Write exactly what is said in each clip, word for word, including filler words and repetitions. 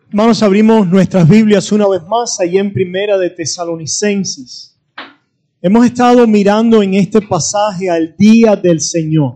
Hermanos, abrimos nuestras Biblias una vez más allí en Primera de Tesalonicenses. Hemos estado mirando en este pasaje al día del Señor.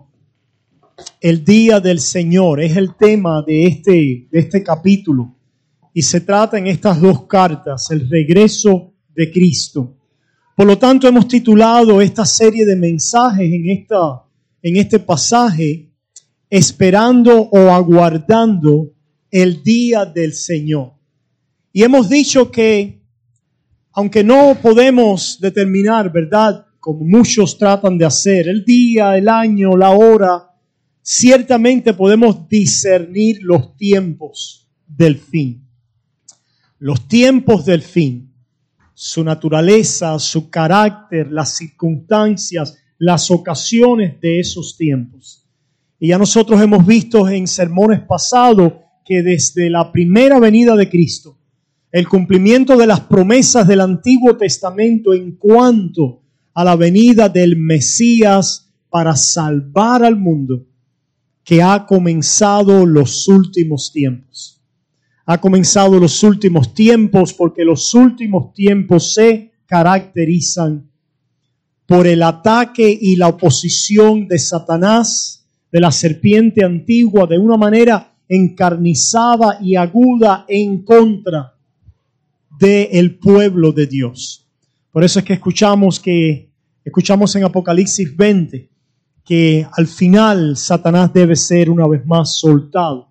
El día del Señor es el tema de este, de este capítulo. Y se trata en estas dos cartas, el regreso de Cristo. Por lo tanto, hemos titulado esta serie de mensajes en, esta, en este pasaje, Esperando o Aguardando el día del Señor. Y hemos dicho que, aunque no podemos determinar, ¿verdad?, como muchos tratan de hacer, el día, el año, la hora, ciertamente podemos discernir los tiempos del fin. Los tiempos del fin, su naturaleza, su carácter, las circunstancias, las ocasiones de esos tiempos. Y ya nosotros hemos visto en sermones pasados que desde la primera venida de Cristo, el cumplimiento de las promesas del Antiguo Testamento en cuanto a la venida del Mesías para salvar al mundo, que ha comenzado los últimos tiempos. Ha comenzado los últimos tiempos porque los últimos tiempos se caracterizan por el ataque y la oposición de Satanás, de la serpiente antigua, de una manera encarnizada y aguda en contra del pueblo de Dios. Por eso es que escuchamos que escuchamos en Apocalipsis veinte que al final Satanás debe ser una vez más soltado.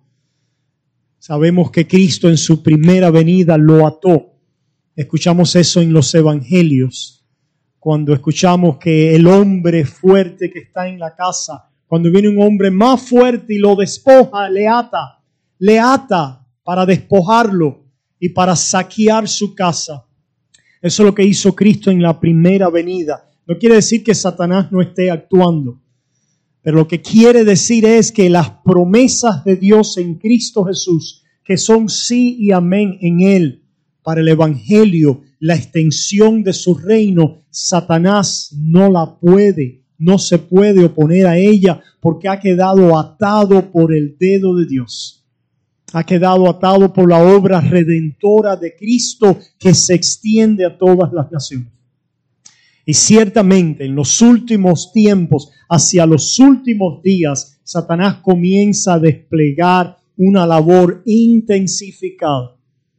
Sabemos que Cristo en su primera venida lo ató. Escuchamos eso en los evangelios, cuando escuchamos que el hombre fuerte que está en la casa, cuando viene un hombre más fuerte y lo despoja, le ata, le ata para despojarlo y para saquear su casa. Eso es lo que hizo Cristo en la primera venida. No quiere decir que Satanás no esté actuando, pero lo que quiere decir es que las promesas de Dios en Cristo Jesús, que son sí y amén en Él, para el evangelio, la extensión de su reino, Satanás no la puede No se puede oponer a ella porque ha quedado atado por el dedo de Dios. Ha quedado atado por la obra redentora de Cristo que se extiende a todas las naciones. Y ciertamente en los últimos tiempos, hacia los últimos días, Satanás comienza a desplegar una labor intensificada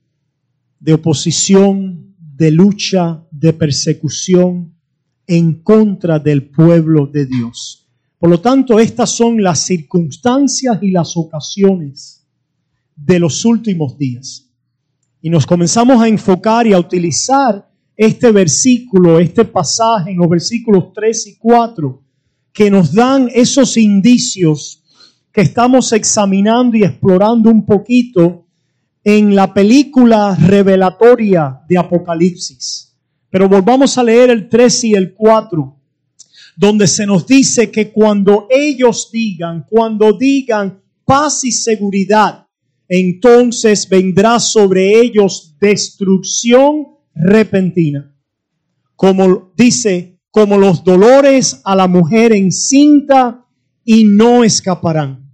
de oposición, de lucha, de persecución en contra del pueblo de Dios. Por lo tanto, estas son las circunstancias y las ocasiones de los últimos días. Y nos comenzamos a enfocar y a utilizar este versículo, este pasaje en los versículos tres y cuatro, que nos dan esos indicios que estamos examinando y explorando un poquito en la película revelatoria de Apocalipsis. Pero volvamos a leer el tres y el cuatro, donde se nos dice que cuando ellos digan, cuando digan paz y seguridad, entonces vendrá sobre ellos destrucción repentina. Como dice, como los dolores a la mujer encinta, y no escaparán.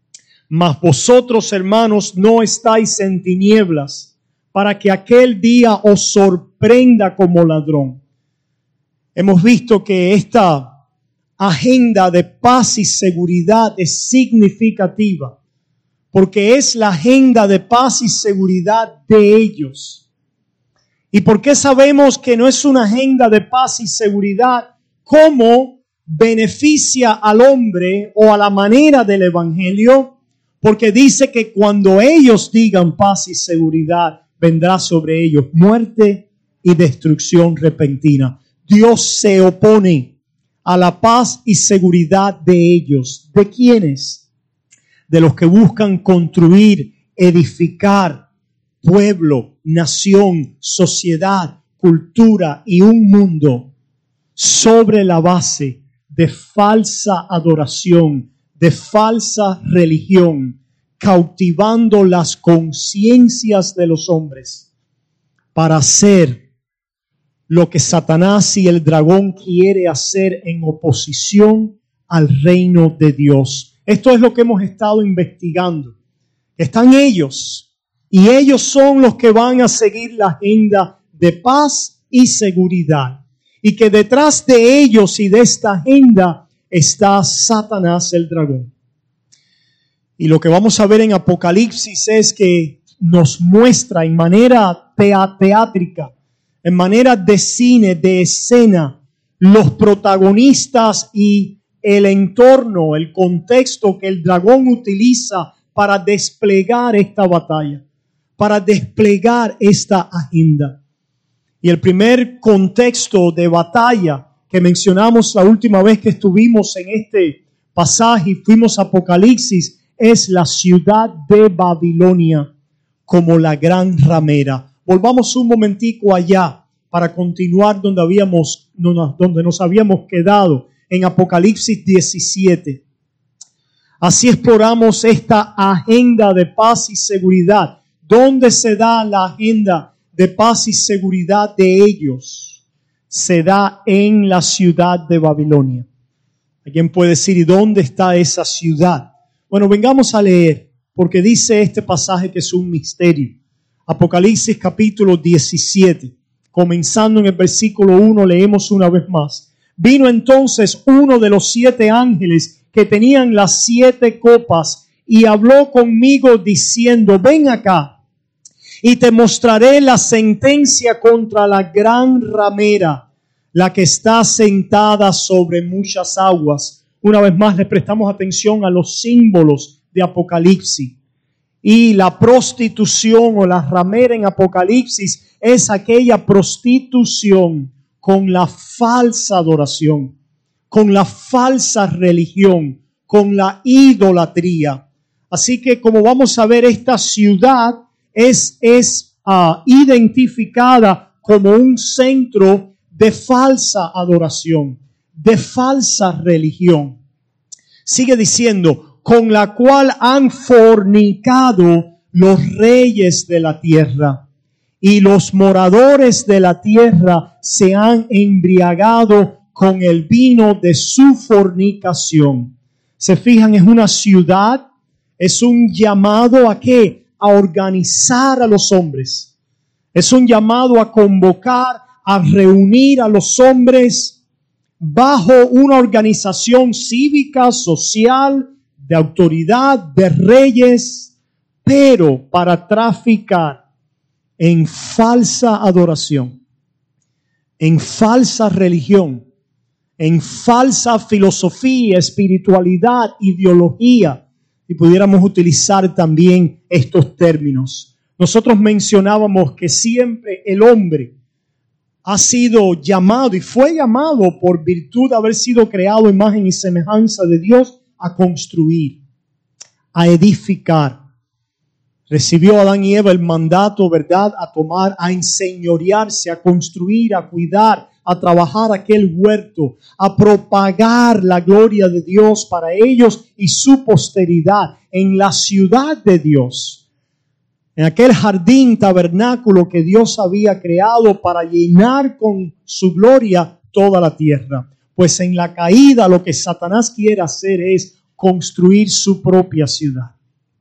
Mas vosotros, hermanos, no estáis en tinieblas, para que aquel día os sorprenda como ladrón. Hemos visto que esta agenda de paz y seguridad es significativa, porque es la agenda de paz y seguridad de ellos. ¿Y por qué sabemos que no es una agenda de paz y seguridad? ¿Cómo beneficia al hombre o a la manera del evangelio? Porque dice que cuando ellos digan paz y seguridad, vendrá sobre ellos muerte y destrucción repentina. Dios se opone a la paz y seguridad de ellos. ¿De quiénes? De los que buscan construir, edificar pueblo, nación, sociedad, cultura y un mundo sobre la base de falsa adoración, de falsa religión, cautivando las conciencias de los hombres para hacer lo que Satanás y el dragón quiere hacer en oposición al reino de Dios. Esto es lo que hemos estado investigando. Están ellos Y ellos son los que van a seguir la agenda de paz y seguridad. Y que detrás de ellos y de esta agenda está Satanás el dragón. Y lo que vamos a ver en Apocalipsis es que nos muestra en manera teátrica, en manera de cine, de escena, los protagonistas y el entorno, el contexto que el dragón utiliza para desplegar esta batalla, para desplegar esta agenda. Y el primer contexto de batalla que mencionamos la última vez que estuvimos en este pasaje y fuimos a Apocalipsis es la ciudad de Babilonia como la gran ramera. Volvamos un momentico allá para continuar donde habíamos, donde nos habíamos quedado en Apocalipsis diecisiete. Así exploramos esta agenda de paz y seguridad. ¿Dónde se da la agenda de paz y seguridad de ellos? Se da en la ciudad de Babilonia. ¿Alguien puede decir, ¿y dónde está esa ciudad? Bueno, vengamos a leer, porque dice este pasaje que es un misterio. Apocalipsis capítulo diecisiete, comenzando en el versículo uno, leemos una vez más. Vino entonces uno de los siete ángeles que tenían las siete copas y habló conmigo diciendo, ven acá y te mostraré la sentencia contra la gran ramera, la que está sentada sobre muchas aguas. Una vez más, le prestamos atención a los símbolos de Apocalipsis. Y la prostitución o la ramera en Apocalipsis es aquella prostitución con la falsa adoración, con la falsa religión, con la idolatría. Así que, como vamos a ver, esta ciudad es, es uh, identificada como un centro de falsa adoración, de falsa religión. Sigue diciendo, con la cual han fornicado los reyes de la tierra, y los moradores de la tierra se han embriagado con el vino de su fornicación. Se fijan, es una ciudad, es un llamado a qué? A organizar a los hombres. Es un llamado a convocar, a reunir a los hombres bajo una organización cívica, social, de autoridad, de reyes, pero para traficar en falsa adoración, en falsa religión, en falsa filosofía, espiritualidad, ideología, y pudiéramos utilizar también estos términos. Nosotros mencionábamos que siempre el hombre ha sido llamado y fue llamado por virtud de haber sido creado imagen y semejanza de Dios a construir, a edificar. Recibió Adán y Eva el mandato, ¿verdad?, a tomar, a enseñorearse, a construir, a cuidar, a trabajar aquel huerto, a propagar la gloria de Dios para ellos y su posteridad en la ciudad de Dios. En aquel jardín tabernáculo que Dios había creado para llenar con su gloria toda la tierra. Pues en la caída lo que Satanás quiere hacer es construir su propia ciudad,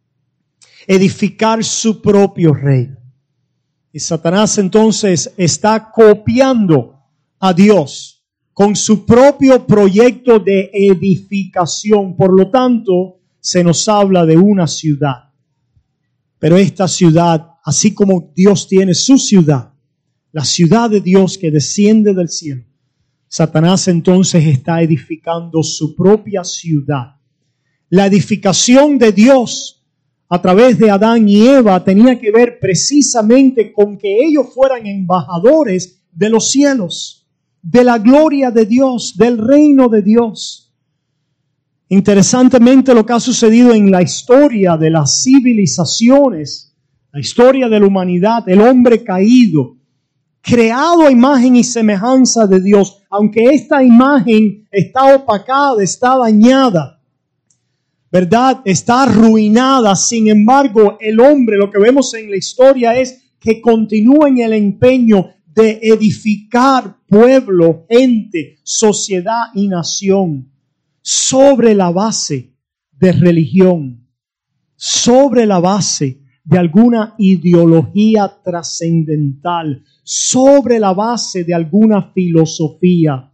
edificar su propio reino. Y Satanás entonces está copiando a Dios con su propio proyecto de edificación. Por lo tanto, se nos habla de una ciudad. Pero esta ciudad, así como Dios tiene su ciudad, la ciudad de Dios que desciende del cielo, Satanás entonces está edificando su propia ciudad. La edificación de Dios a través de Adán y Eva tenía que ver precisamente con que ellos fueran embajadores de los cielos, de la gloria de Dios, del reino de Dios. Interesantemente, lo que ha sucedido en la historia de las civilizaciones, la historia de la humanidad, el hombre caído, creado a imagen y semejanza de Dios, aunque esta imagen está opacada, está dañada, ¿verdad?, está arruinada. Sin embargo, el hombre, lo que vemos en la historia es que continúa en el empeño de edificar pueblo, gente, sociedad y nación sobre la base de religión, sobre la base de alguna ideología trascendental, sobre la base de alguna filosofía.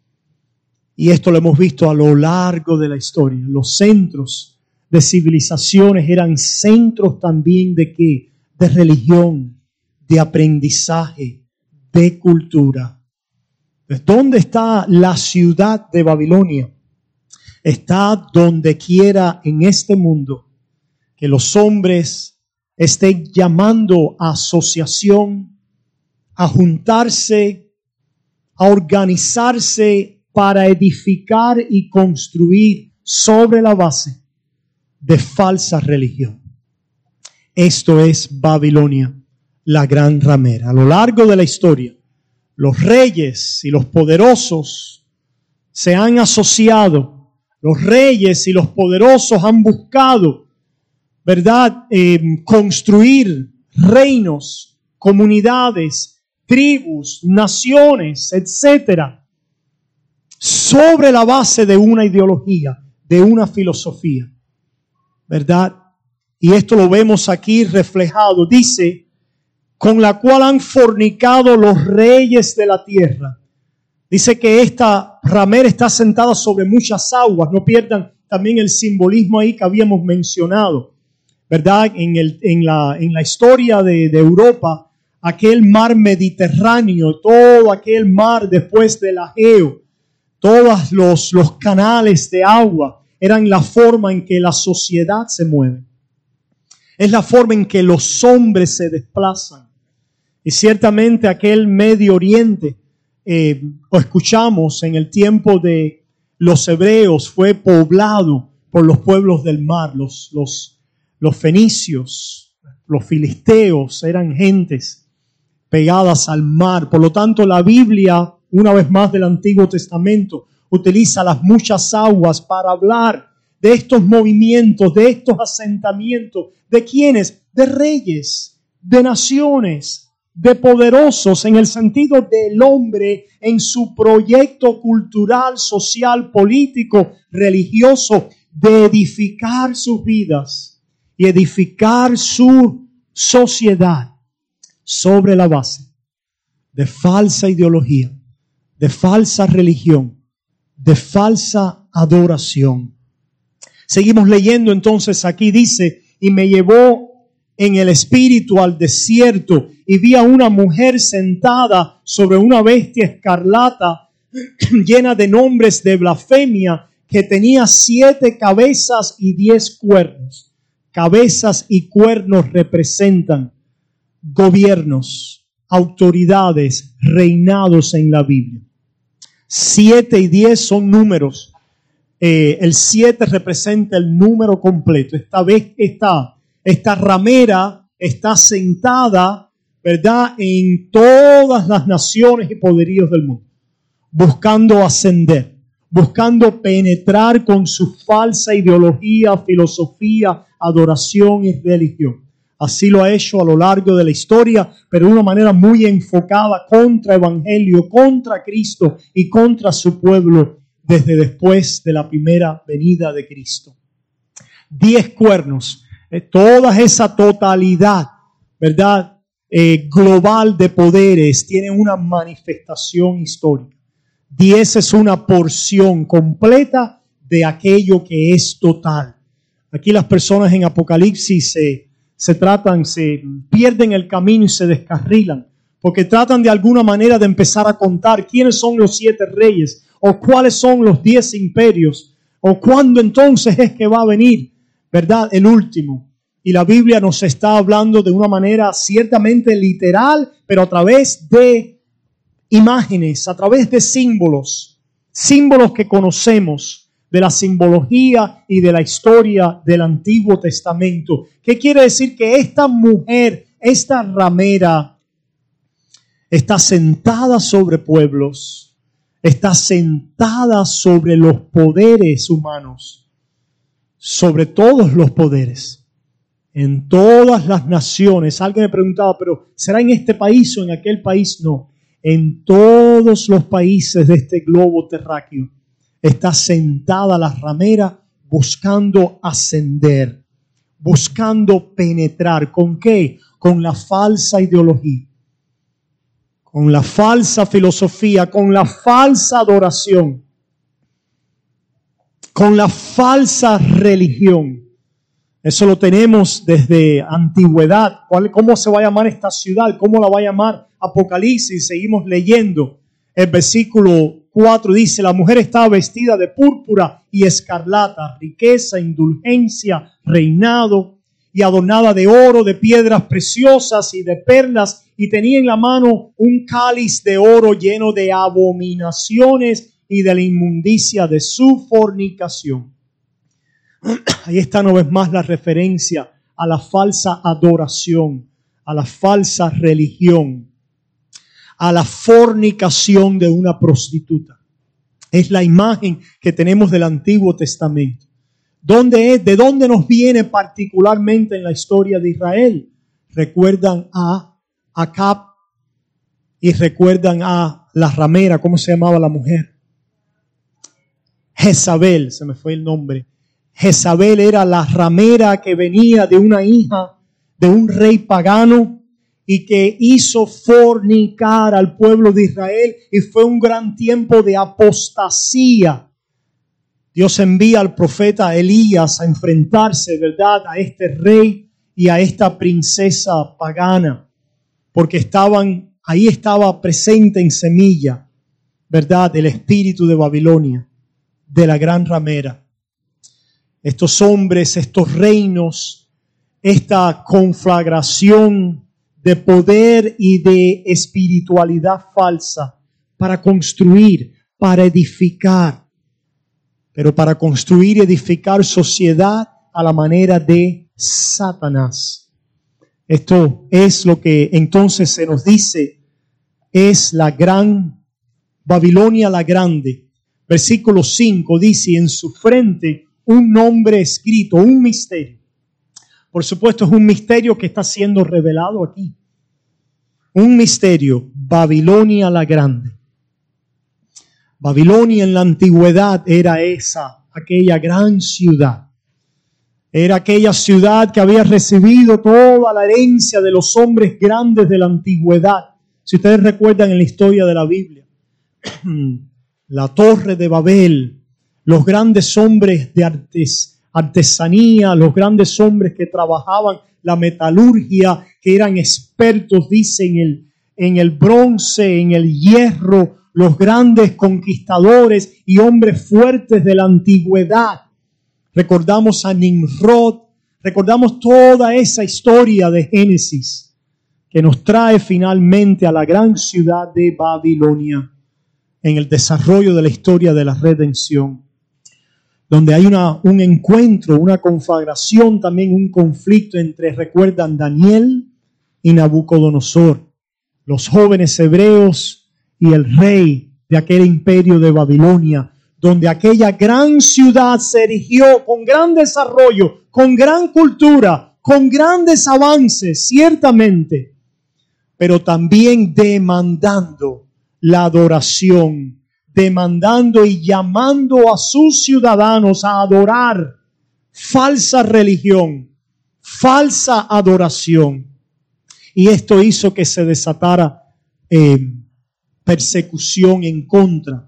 Y esto lo hemos visto a lo largo de la historia. Los centros de civilizaciones eran centros también de ¿qué? De religión, de aprendizaje, de cultura. Pues, ¿dónde está la ciudad de Babilonia? Está donde quiera en este mundo que los hombres estén llamando a asociación, a juntarse, a organizarse para edificar y construir sobre la base de falsa religión. Esto es Babilonia, la gran ramera. A lo largo de la historia, los reyes y los poderosos se han asociado. Los reyes y los poderosos han buscado, ¿verdad?, Eh, construir reinos, comunidades, tribus, naciones, etcétera, sobre la base de una ideología, de una filosofía, ¿verdad? Y esto lo vemos aquí reflejado. Dice, con la cual han fornicado los reyes de la tierra. Dice que esta ramera está sentada sobre muchas aguas. No pierdan también el simbolismo ahí que habíamos mencionado, ¿verdad? En, el, en, la, en la historia de, de Europa, aquel mar Mediterráneo, todo aquel mar después del Egeo, todos los, los canales de agua eran la forma en que la sociedad se mueve. Es la forma en que los hombres se desplazan. Y ciertamente aquel Medio Oriente, eh, lo escuchamos en el tiempo de los hebreos, fue poblado por los pueblos del mar. Los, los, los fenicios, los filisteos eran gentes pegadas al mar. Por lo tanto, la Biblia, una vez más del Antiguo Testamento, utiliza las muchas aguas para hablar de estos movimientos, de estos asentamientos. ¿De quiénes? De reyes, de naciones, de poderosos, en el sentido del hombre en su proyecto cultural, social, político, religioso, de edificar sus vidas y edificar su sociedad sobre la base de falsa ideología, de falsa religión, de falsa adoración. Seguimos leyendo entonces aquí, dice, y me llevó en el espíritu al desierto y vi a una mujer sentada sobre una bestia escarlata llena de nombres de blasfemia, que tenía siete cabezas y diez cuernos. Cabezas y cuernos representan gobiernos, autoridades, reinados en la Biblia. Siete y diez son números. Eh, el siete representa el número completo. Esta vez esta, esta ramera está sentada, ¿verdad?, en todas las naciones y poderíos del mundo, buscando ascender, buscando penetrar con su falsa ideología, filosofía, adoración y religión. Así lo ha hecho a lo largo de la historia, pero de una manera muy enfocada contra Evangelio, contra Cristo y contra su pueblo desde después de la primera venida de Cristo. Diez cuernos, eh, toda esa totalidad, ¿verdad?, eh, global de poderes tiene una manifestación histórica. Diez es una porción completa de aquello que es total. Aquí las personas en Apocalipsis se, se tratan, se pierden el camino y se descarrilan, porque tratan de alguna manera de empezar a contar quiénes son los siete reyes, o cuáles son los diez imperios, o cuándo entonces es que va a venir, ¿verdad?, el último. Y la Biblia nos está hablando de una manera ciertamente literal, pero a través de imágenes, a través de símbolos, símbolos que conocemos de la simbología y de la historia del Antiguo Testamento. ¿Qué quiere decir? Que esta mujer, esta ramera, está sentada sobre pueblos, está sentada sobre los poderes humanos, sobre todos los poderes, en todas las naciones. Alguien me preguntaba, pero ¿será en este país o en aquel país? No, en todos los países de este globo terráqueo está sentada la ramera buscando ascender, buscando penetrar. ¿Con qué? Con la falsa ideología, con la falsa filosofía, con la falsa adoración, con la falsa religión. Eso lo tenemos desde antigüedad. ¿Cuál, ¿Cómo se va a llamar esta ciudad? ¿Cómo la va a llamar? Apocalipsis. Seguimos leyendo. El versículo cuatro dice: la mujer estaba vestida de púrpura y escarlata, riqueza, indulgencia, reinado, y adornada de oro, de piedras preciosas y de perlas, y tenía en la mano un cáliz de oro lleno de abominaciones y de la inmundicia de su fornicación. Ahí está una vez más la referencia a la falsa adoración, a la falsa religión, a la fornicación de una prostituta. Es la imagen que tenemos del Antiguo Testamento. ¿Dónde es? ¿De dónde nos viene particularmente en la historia de Israel? Recuerdan a Acab y recuerdan a la ramera. ¿Cómo se llamaba la mujer? Jezabel, se me fue el nombre. Jezabel era la ramera que venía de una hija de un rey pagano y que hizo fornicar al pueblo de Israel, y fue un gran tiempo de apostasía. Dios envía al profeta Elías a enfrentarse, ¿verdad?, a este rey y a esta princesa pagana, porque estaban, ahí estaba presente en semilla, ¿verdad?, el espíritu de Babilonia, de la gran ramera. Estos hombres, estos reinos, esta conflagración de poder y de espiritualidad falsa para construir, para edificar, pero para construir y edificar sociedad a la manera de Satanás. Esto es lo que entonces se nos dice es la gran Babilonia la grande. Versículo cinco dice: en su frente un nombre escrito, un misterio. Por supuesto, es un misterio que está siendo revelado aquí. Un misterio, Babilonia la grande. Babilonia en la antigüedad era esa, aquella gran ciudad. Era aquella ciudad que había recibido toda la herencia de los hombres grandes de la antigüedad. Si ustedes recuerdan en la historia de la Biblia, la Torre de Babel, los grandes hombres de artes, artesanía, los grandes hombres que trabajaban la metalurgia, que eran expertos, dice, en el, en el bronce, en el hierro, los grandes conquistadores y hombres fuertes de la antigüedad. Recordamos a Nimrod, recordamos toda esa historia de Génesis que nos trae finalmente a la gran ciudad de Babilonia en el desarrollo de la historia de la redención, donde hay una, un encuentro, una conflagración, también un conflicto entre, recuerdan, Daniel y Nabucodonosor, los jóvenes hebreos y el rey de aquel imperio de Babilonia, donde aquella gran ciudad se erigió con gran desarrollo, con gran cultura, con grandes avances, ciertamente, pero también demandando la adoración, demandando y llamando a sus ciudadanos a adorar falsa religión, falsa adoración. Y esto hizo que se desatara eh, persecución en contra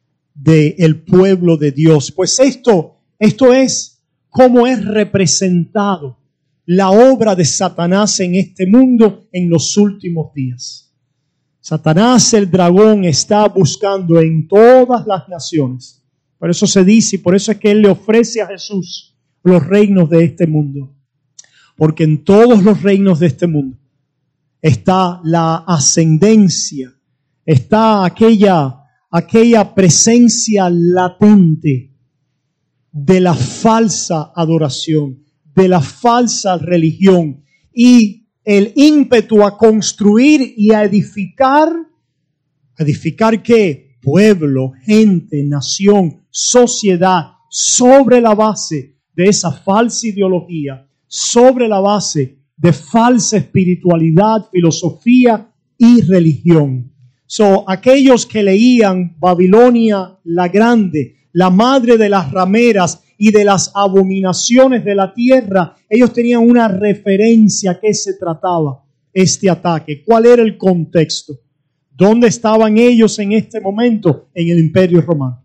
del pueblo de Dios. Pues esto, esto es cómo es representado la obra de Satanás en este mundo en los últimos días. Satanás, el dragón, está buscando en todas las naciones. Por eso se dice, y por eso es que él le ofrece a Jesús los reinos de este mundo. Porque en todos los reinos de este mundo está la ascendencia, está aquella, aquella presencia latente de la falsa adoración, de la falsa religión y el ímpetu a construir y a edificar. ¿Edificar qué? Pueblo, gente, nación, sociedad, sobre la base de esa falsa ideología, sobre la base de falsa espiritualidad, filosofía y religión. So, aquellos que leían Babilonia la grande, la madre de las rameras, y de las abominaciones de la tierra, ellos tenían una referencia a qué se trataba este ataque. ¿Cuál era el contexto? ¿Dónde estaban ellos en este momento? En el Imperio Romano.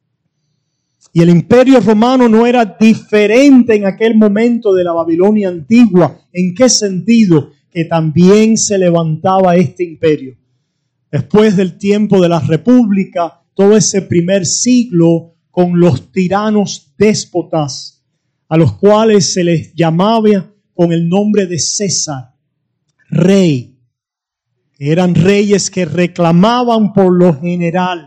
Y el Imperio Romano no era diferente en aquel momento de la Babilonia antigua. ¿En qué sentido? Que también se levantaba este imperio. Después del tiempo de la República, todo ese primer siglo con los tiranos déspotas, a los cuales se les llamaba con el nombre de César, rey. Eran reyes que reclamaban por lo general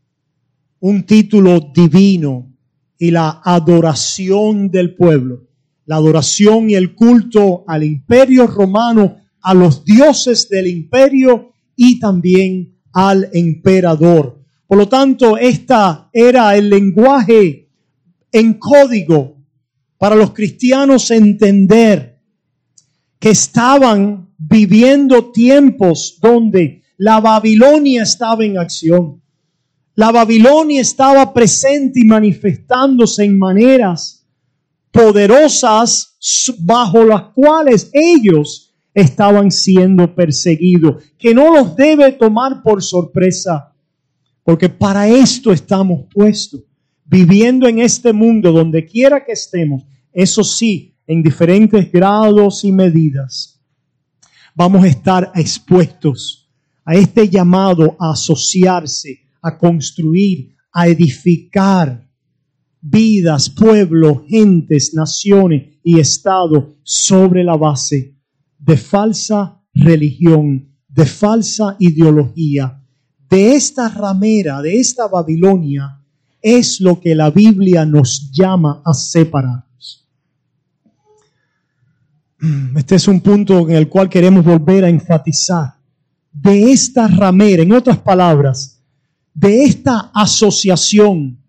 un título divino y la adoración del pueblo. La adoración y el culto al imperio romano, a los dioses del imperio y también al emperador. Por lo tanto, esta era el lenguaje en código para los cristianos entender que estaban viviendo tiempos donde la Babilonia estaba en acción. La Babilonia estaba presente y manifestándose en maneras poderosas bajo las cuales ellos estaban siendo perseguidos, que no los debe tomar por sorpresa, porque para esto estamos puestos, viviendo en este mundo donde quiera que estemos, eso sí, en diferentes grados y medidas. Vamos a estar expuestos a este llamado a asociarse, a construir, a edificar vidas, pueblos, gentes, naciones y estados sobre la base de falsa religión, de falsa ideología. De esta ramera, de esta Babilonia, es lo que la Biblia nos llama a separarnos. Este es un punto en el cual queremos volver a enfatizar. De esta ramera, en otras palabras, de esta asociación,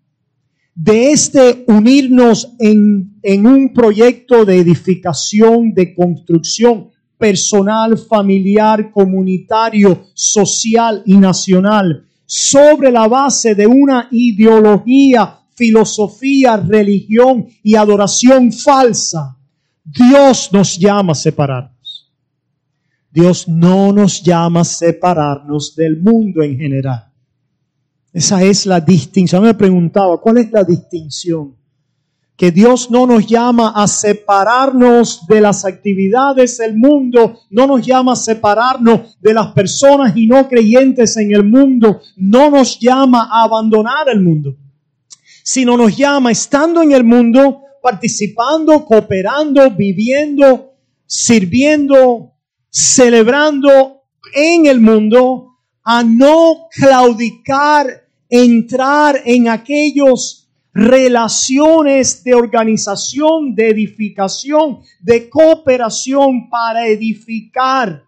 de este unirnos en, en un proyecto de edificación, de construcción personal, familiar, comunitario, social y nacional, sobre la base de una ideología, filosofía, religión y adoración falsa. Dios nos llama a separarnos. Dios no nos llama a separarnos del mundo en general. Esa es la distinción. Me preguntaba, ¿cuál es la distinción? Que Dios no nos llama a separarnos de las actividades del mundo, no nos llama a separarnos de las personas y no creyentes en el mundo, no nos llama a abandonar el mundo, sino nos llama, estando en el mundo, participando, cooperando, viviendo, sirviendo, celebrando en el mundo, a no claudicar, entrar en aquellos relaciones de organización, de edificación, de cooperación para edificar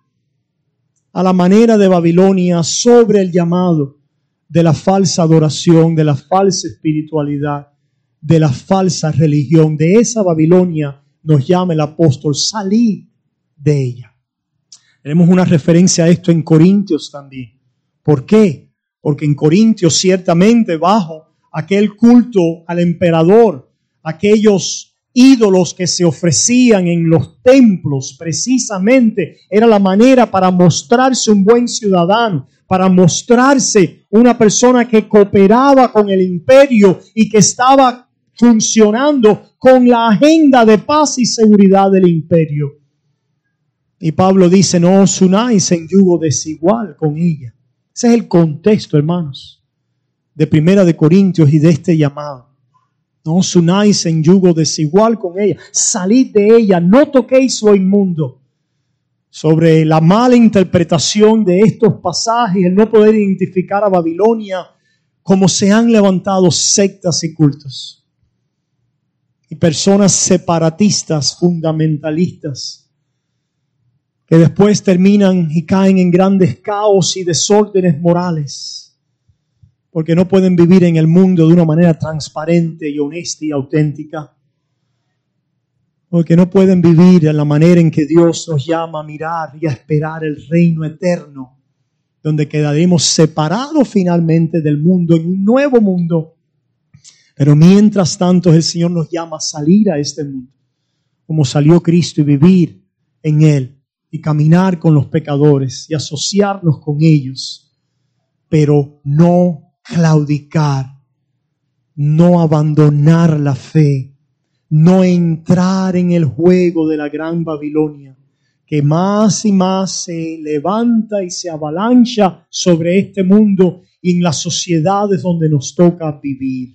a la manera de Babilonia sobre el llamado de la falsa adoración, de la falsa espiritualidad, de la falsa religión. De esa Babilonia nos llama el apóstol, salid de ella. Tenemos una referencia a esto en Corintios también. ¿Por qué? Porque en Corintios ciertamente bajo aquel culto al emperador, aquellos ídolos que se ofrecían en los templos, precisamente era la manera para mostrarse un buen ciudadano, para mostrarse una persona que cooperaba con el imperio y que estaba funcionando con la agenda de paz y seguridad del imperio. Y Pablo dice, no os unáis en yugo desigual con ella. Ese es el contexto, hermanos, de Primera de Corintios y de este llamado. No os unáis en yugo desigual con ella. Salid de ella, no toquéis lo inmundo. Sobre la mala interpretación de estos pasajes, el no poder identificar a Babilonia, como se han levantado sectas y cultos. Y personas separatistas, fundamentalistas, que después terminan y caen en grandes caos y desórdenes morales, porque no pueden vivir en el mundo de una manera transparente y honesta y auténtica, porque no pueden vivir en la manera en que Dios nos llama a mirar y a esperar el reino eterno, donde quedaremos separados finalmente del mundo, en un nuevo mundo, Pero mientras tanto el Señor nos llama a salir a este mundo, como salió Cristo, y vivir en Él, y caminar con los pecadores, y asociarnos con ellos, pero no claudicar, no abandonar la fe, no entrar en el juego de la gran Babilonia, que más y más se levanta y se avalancha sobre este mundo y en las sociedades donde nos toca vivir.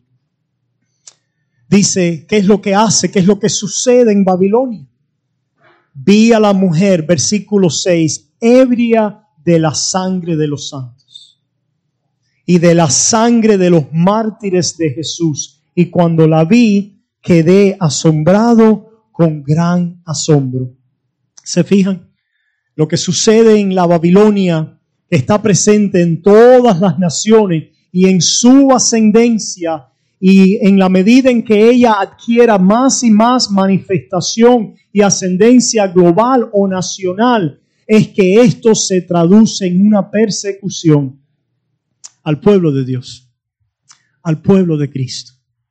Dice, ¿qué es lo que hace? ¿Qué es lo que sucede en Babilonia? Vi a la mujer, versículo seis, ebria de la sangre de los santos y de la sangre de los mártires de Jesús. Y cuando la vi, quedé asombrado con gran asombro. ¿Se fijan? Lo que sucede en la Babilonia está presente en todas las naciones y en su ascendencia, y en la medida en que ella adquiera más y más manifestación y ascendencia global o nacional, es que esto se traduce en una persecución al pueblo de Dios, al pueblo de Cristo.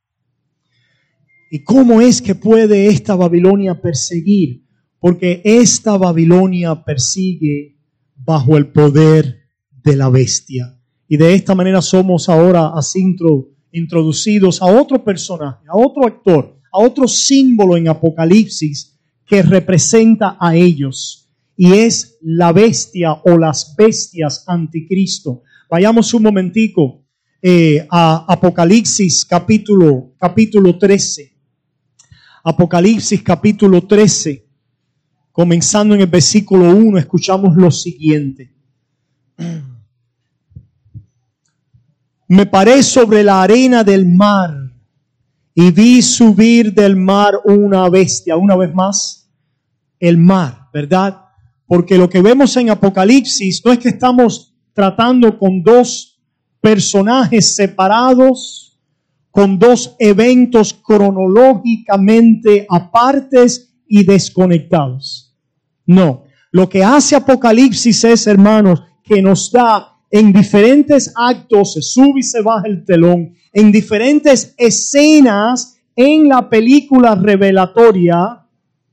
¿Y cómo es que puede esta Babilonia perseguir? Porque esta Babilonia persigue bajo el poder de la bestia. Y de esta manera somos ahora así introducidos a otro personaje, a otro actor, a otro símbolo en Apocalipsis que representa a ellos. Y es la bestia o las bestias anticristo. Vayamos un momentico eh, a Apocalipsis capítulo, capítulo trece. Apocalipsis capítulo trece. Comenzando en el versículo uno, escuchamos lo siguiente. Me paré sobre la arena del mar y vi subir del mar una bestia. Una vez más, el mar, ¿verdad? Porque lo que vemos en Apocalipsis no es que estamos tratando con dos personajes separados, con dos eventos cronológicamente apartes y desconectados. No, lo que hace Apocalipsis es, hermanos, que nos da en diferentes actos, se sube y se baja el telón, en diferentes escenas en la película revelatoria,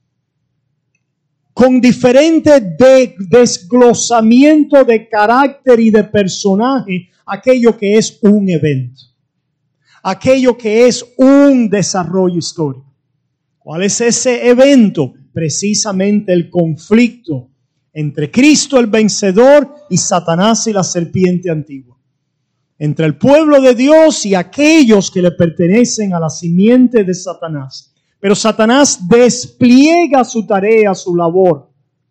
con diferente de, desglosamiento de carácter y de personaje, aquello que es un evento, aquello que es un desarrollo histórico. ¿Cuál es ese evento? Precisamente el conflicto entre Cristo el vencedor y Satanás y la serpiente antigua. Entre el pueblo de Dios y aquellos que le pertenecen a la simiente de Satanás. Pero Satanás despliega su tarea, su labor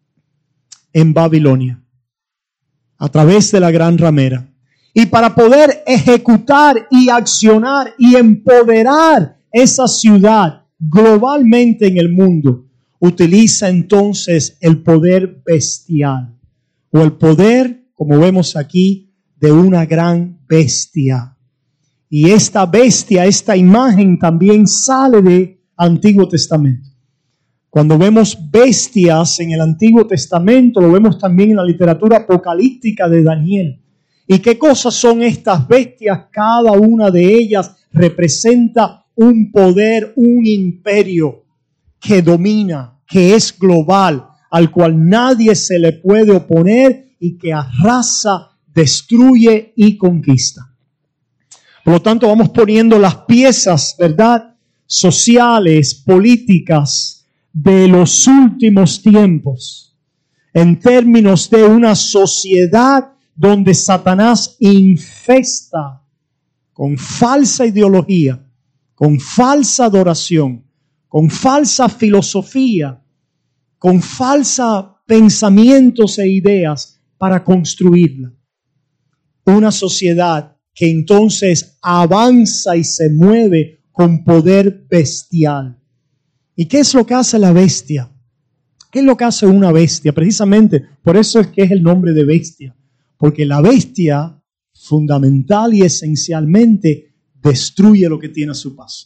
en Babilonia a través de la gran ramera. Y para poder ejecutar y accionar y empoderar esa ciudad globalmente en el mundo, utiliza entonces el poder bestial o el poder, como vemos aquí, de una gran bestia. Y esta bestia, esta imagen también sale del Antiguo Testamento. Cuando vemos bestias en el Antiguo Testamento, lo vemos también en la literatura apocalíptica de Daniel. ¿Y qué cosas son estas bestias? Cada una de ellas representa un poder, un imperio que domina, que es global, al cual nadie se le puede oponer y que arrasa, destruye y conquista. Por lo tanto, vamos poniendo las piezas, ¿verdad?, sociales, políticas de los últimos tiempos en términos de una sociedad donde Satanás infesta con falsa ideología, con falsa adoración, con falsa filosofía, con falsos pensamientos e ideas para construirla. Una sociedad que entonces avanza y se mueve con poder bestial. ¿Y qué es lo que hace la bestia? ¿Qué es lo que hace una bestia? Precisamente por eso es que es el nombre de bestia. Porque la bestia, fundamental y esencialmente, destruye lo que tiene a su paso.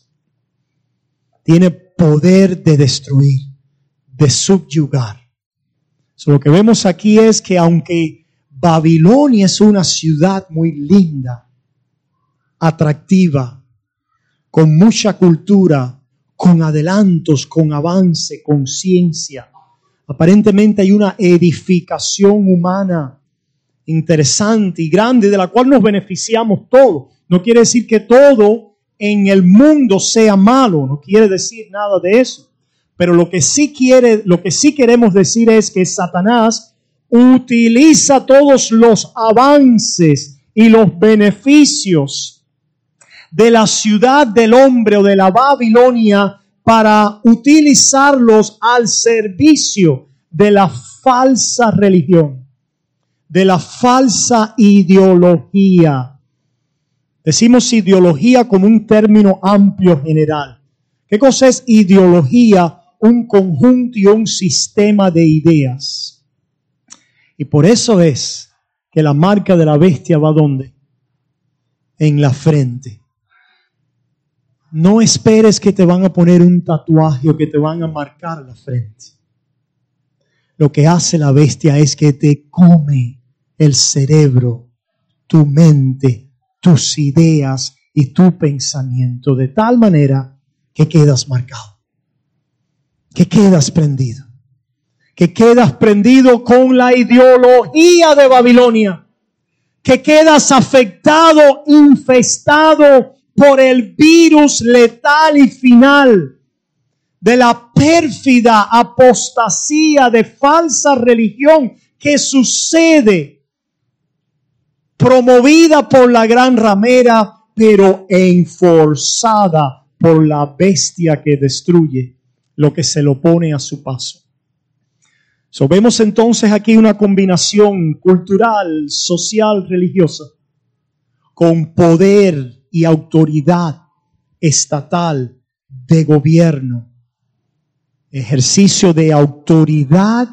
Tiene poder de destruir, de subyugar. So, lo que vemos aquí es que aunque Babilonia es una ciudad muy linda, atractiva, con mucha cultura, con adelantos, con avance, con ciencia. Aparentemente hay una edificación humana interesante y grande de la cual nos beneficiamos todos. No quiere decir que todo en el mundo sea malo, no quiere decir nada de eso. Pero lo que sí quiere, lo que sí queremos decir es que Satanás utiliza todos los avances y los beneficios de la ciudad del hombre o de la Babilonia para utilizarlos al servicio de la falsa religión, de la falsa ideología. Decimos ideología como un término amplio general. ¿Qué cosa es ideología? Un conjunto y un sistema de ideas. Y por eso es que la marca de la bestia va ¿dónde? En la frente. No esperes que te van a poner un tatuaje o que te van a marcar la frente. Lo que hace la bestia es que te come el cerebro, tu mente, tus ideas y tu pensamiento, de tal manera que quedas marcado, que quedas prendido, que quedas prendido con la ideología de Babilonia, que quedas afectado, infestado por el virus letal y final de la pérfida apostasía de falsa religión que sucede, promovida por la gran ramera, pero enforzada por la bestia que destruye lo que se lo pone a su paso. So, vemos entonces aquí una combinación cultural, social, religiosa, con poder y autoridad estatal de gobierno. Ejercicio de autoridad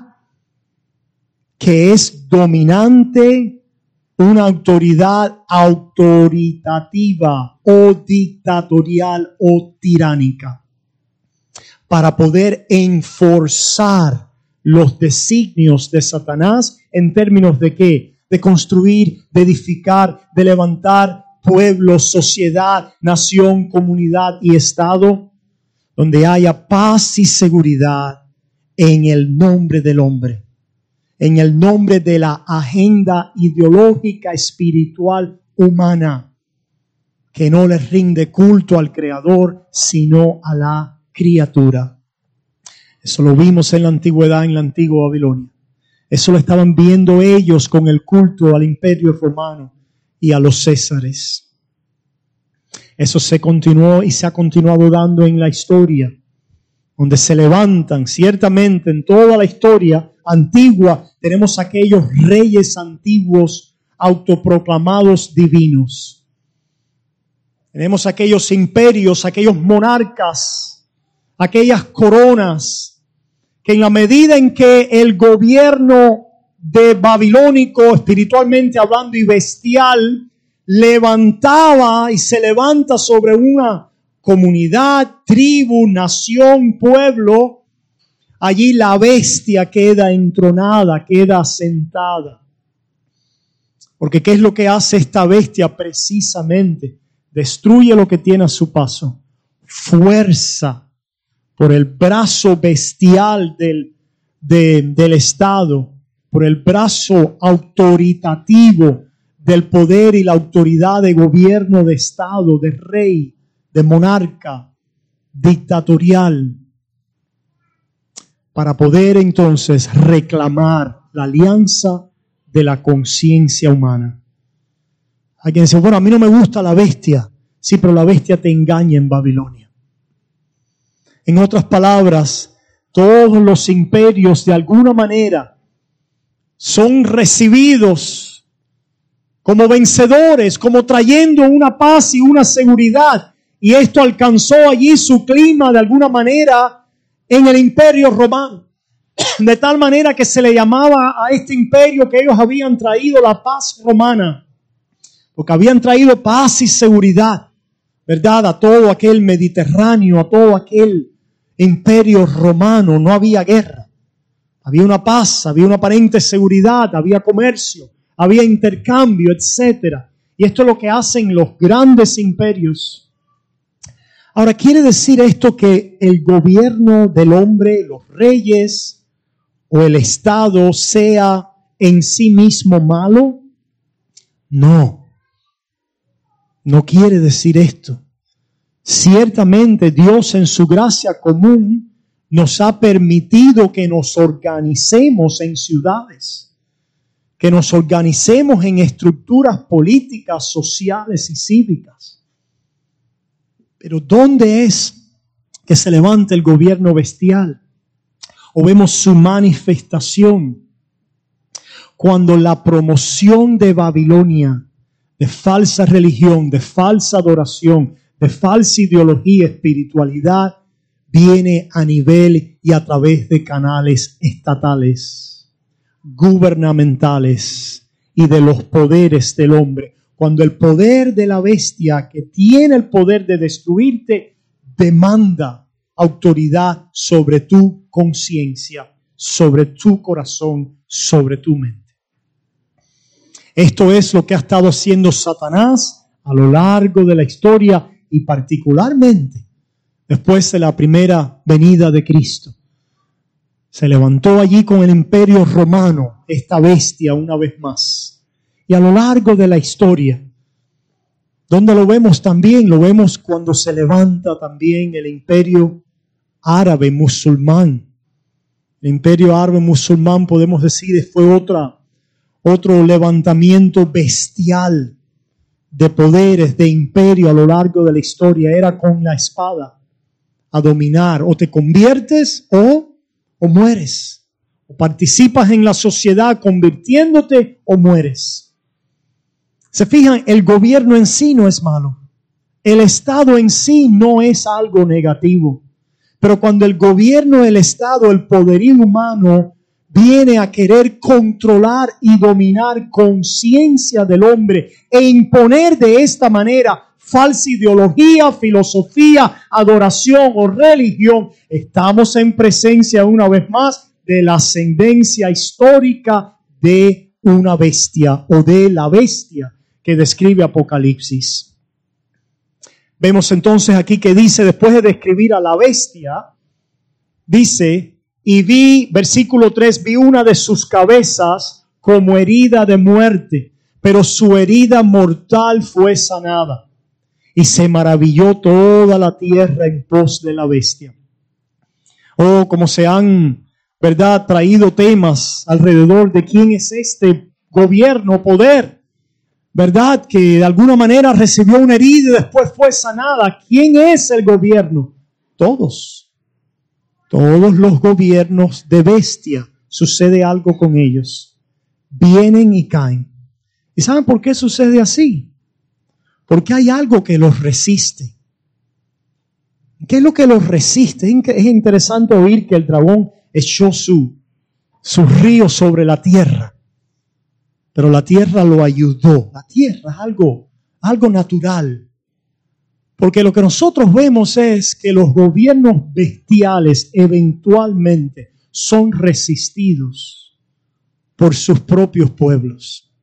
que es dominante, una autoridad autoritativa o dictatorial o tiránica, para poder enforzar los designios de Satanás en términos de ¿qué? De construir, de edificar, de levantar pueblo, sociedad, nación, comunidad y estado, donde haya paz y seguridad en el nombre del hombre, en el nombre de la agenda ideológica, espiritual, humana, que no le rinde culto al Creador, sino a la criatura. Eso lo vimos en la antigüedad, en la antigua Babilonia. Eso lo estaban viendo ellos con el culto al imperio romano y a los césares. Eso se continuó y se ha continuado dando en la historia, donde se levantan, ciertamente en toda la historia antigua, tenemos aquellos reyes antiguos autoproclamados divinos. Tenemos aquellos imperios, aquellos monarcas, aquellas coronas, que en la medida en que el gobierno de babilónico, espiritualmente hablando y bestial, levantaba y se levanta sobre una comunidad, tribu, nación, pueblo, allí la bestia queda entronada, queda sentada. Porque ¿qué es lo que hace esta bestia precisamente? Destruye lo que tiene a su paso. Fuerza por el brazo bestial del, de, del Estado, por el brazo autoritativo del poder y la autoridad de gobierno, de Estado, de rey, de monarca, dictatorial, para poder entonces reclamar la alianza de la conciencia humana. Hay quien dice, bueno, a mí no me gusta la bestia. Sí, pero la bestia te engaña en Babilonia. En otras palabras, todos los imperios de alguna manera son recibidos como vencedores, como trayendo una paz y una seguridad. Y esto alcanzó allí su clima de alguna manera en el imperio romano. De tal manera que se le llamaba a este imperio que ellos habían traído la paz romana. Porque habían traído paz y seguridad, ¿verdad? A todo aquel Mediterráneo, a todo aquel imperio romano. No había guerra. Había una paz, había una aparente seguridad, había comercio, había intercambio, etcétera. Y esto es lo que hacen los grandes imperios. Ahora, ¿quiere decir esto que el gobierno del hombre, los reyes o el Estado sea en sí mismo malo? No, no quiere decir esto. Ciertamente Dios en su gracia común nos ha permitido que nos organicemos en ciudades, que nos organicemos en estructuras políticas, sociales y cívicas. Pero ¿dónde es que se levanta el gobierno bestial? O vemos su manifestación cuando la promoción de Babilonia, de falsa religión, de falsa adoración, de falsa ideología, espiritualidad, viene a nivel y a través de canales estatales, gubernamentales y de los poderes del hombre. Cuando el poder de la bestia, que tiene el poder de destruirte, demanda autoridad sobre tu conciencia, sobre tu corazón, sobre tu mente. Esto es lo que ha estado haciendo Satanás a lo largo de la historia y particularmente después de la primera venida de Cristo. Se levantó allí con el imperio romano, esta bestia una vez más. Y a lo largo de la historia, donde lo vemos también, lo vemos cuando se levanta también el imperio árabe musulmán. El imperio árabe musulmán, podemos decir, fue otra Otro levantamiento bestial de poderes, de imperio a lo largo de la historia. Era con la espada a dominar. O te conviertes o, o mueres. O participas en la sociedad convirtiéndote o mueres. Se fijan, el gobierno en sí no es malo. El Estado en sí no es algo negativo. Pero cuando el gobierno, el Estado, el poderío humano viene a querer controlar y dominar conciencia del hombre e imponer de esta manera falsa ideología, filosofía, adoración o religión, estamos en presencia una vez más de la ascendencia histórica de una bestia o de la bestia que describe Apocalipsis. Vemos entonces aquí que dice, después de describir a la bestia, dice: y vi, versículo tres, vi una de sus cabezas como herida de muerte, pero su herida mortal fue sanada. Y se maravilló toda la tierra en pos de la bestia. Oh, como se han, ¿verdad?, traído temas alrededor de quién es este gobierno, poder, ¿verdad?, que de alguna manera recibió una herida y después fue sanada. ¿Quién es el gobierno? Todos. Todos los gobiernos de bestia, sucede algo con ellos. Vienen y caen. ¿Y saben por qué sucede así? Porque hay algo que los resiste. ¿Qué es lo que los resiste? Es interesante oír que el dragón echó su, su río sobre la tierra. Pero la tierra lo ayudó. La tierra es algo, algo natural. Porque lo que nosotros vemos es que los gobiernos bestiales eventualmente son resistidos por sus propios pueblos.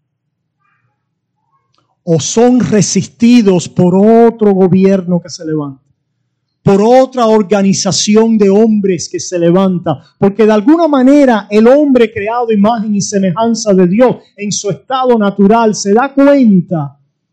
O son resistidos por otro gobierno que se levanta. Por otra organización de hombres que se levanta. Porque de alguna manera el hombre creado a imagen y semejanza de Dios en su estado natural se da cuenta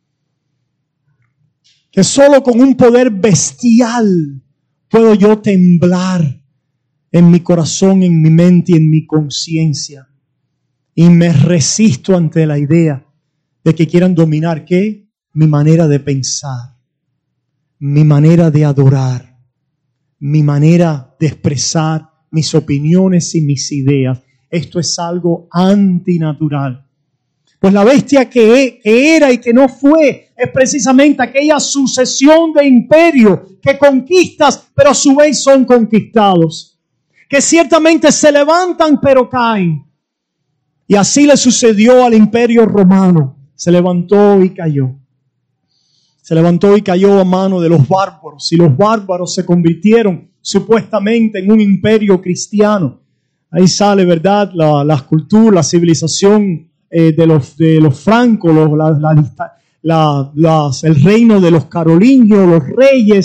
que solo con un poder bestial puedo yo temblar en mi corazón, en mi mente y en mi conciencia. Y me resisto ante la idea de que quieran dominar, ¿qué? Mi manera de pensar, mi manera de adorar, mi manera de expresar mis opiniones y mis ideas. Esto es algo antinatural. Pues la bestia que, que era y que no fue es precisamente aquella sucesión de imperios que conquistas, pero a su vez son conquistados. Que ciertamente se levantan, pero caen. Y así le sucedió al imperio romano. Se levantó y cayó. Se levantó y cayó a mano de los bárbaros. Y los bárbaros se convirtieron supuestamente en un imperio cristiano. Ahí sale, ¿verdad?, la, la cultura, la civilización Eh, de los de los francos, los, la, la, la, las, el reino de los carolingios, los reyes,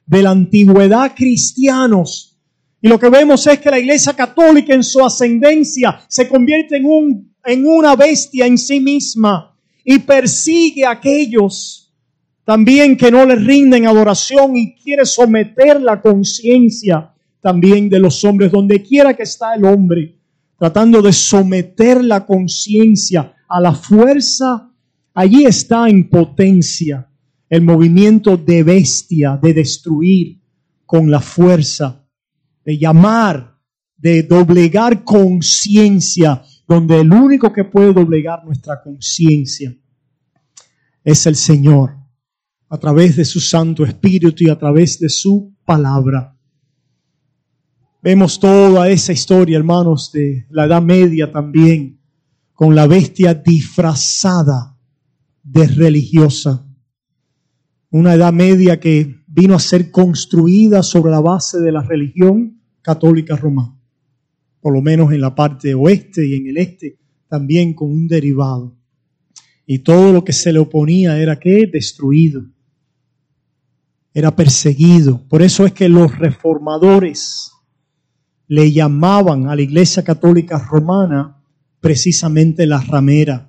de la antigüedad cristianos. Y lo que vemos es que la Iglesia Católica en su ascendencia se convierte en, un, en una bestia en sí misma y persigue a aquellos también que no le rinden adoración y quiere someter la conciencia también de los hombres, donde quiera que está el hombre, tratando de someter la conciencia a la fuerza. Allí está en potencia el movimiento de bestia, de destruir con la fuerza, de llamar, de doblegar conciencia, donde el único que puede doblegar nuestra conciencia es el Señor, a través de su Santo Espíritu y a través de su palabra. Vemos toda esa historia, hermanos, de la Edad Media también, con la bestia disfrazada de religiosa. Una Edad Media que vino a ser construida sobre la base de la religión católica romana, por lo menos en la parte oeste y en el este, también con un derivado. Y todo lo que se le oponía era ¿qué? Destruido. Era perseguido. Por eso es que los reformadores le llamaban a la Iglesia Católica Romana precisamente la ramera.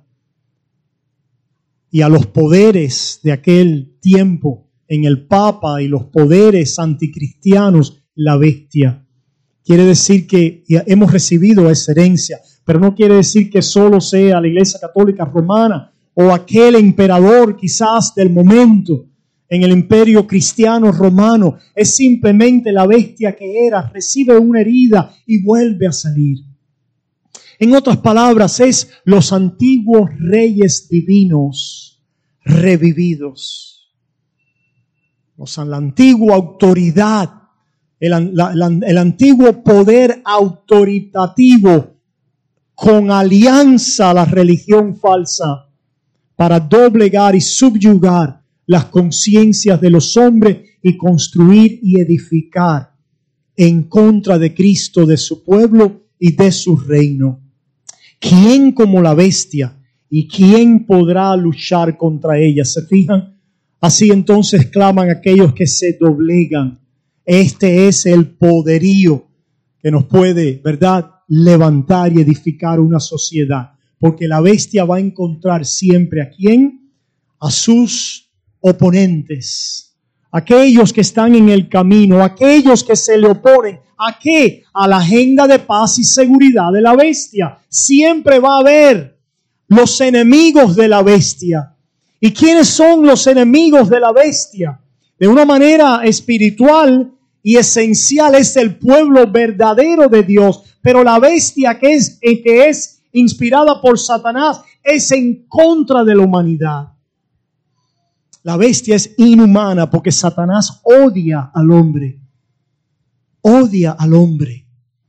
Y a los poderes de aquel tiempo, en el Papa y los poderes anticristianos, la bestia. Quiere decir que hemos recibido esa herencia, pero no quiere decir que solo sea la Iglesia Católica Romana o aquel emperador quizás del momento en el imperio cristiano romano. Es simplemente la bestia que era, recibe una herida y vuelve a salir. En otras palabras, es los antiguos reyes divinos revividos. Los, la antigua autoridad, el, la, la, el antiguo poder autoritativo con alianza a la religión falsa para doblegar y subyugar las conciencias de los hombres y construir y edificar en contra de Cristo, de su pueblo y de su reino. ¿Quién como la bestia? ¿Y quién podrá luchar contra ella? ¿Se fijan? Así entonces claman aquellos que se doblegan. Este es el poderío que nos puede, ¿verdad?, levantar y edificar una sociedad. Porque la bestia va a encontrar siempre ¿a quién? A sus oponentes, aquellos que están en el camino, aquellos que se le oponen. ¿A qué? A la agenda de paz y seguridad de la bestia. Siempre va a haber los enemigos de la bestia. ¿Y quiénes son los enemigos de la bestia? De una manera espiritual y esencial es el pueblo verdadero de Dios. Pero la bestia que es, que es inspirada por Satanás es en contra de la humanidad. La bestia es inhumana porque Satanás odia al hombre. Odia al hombre.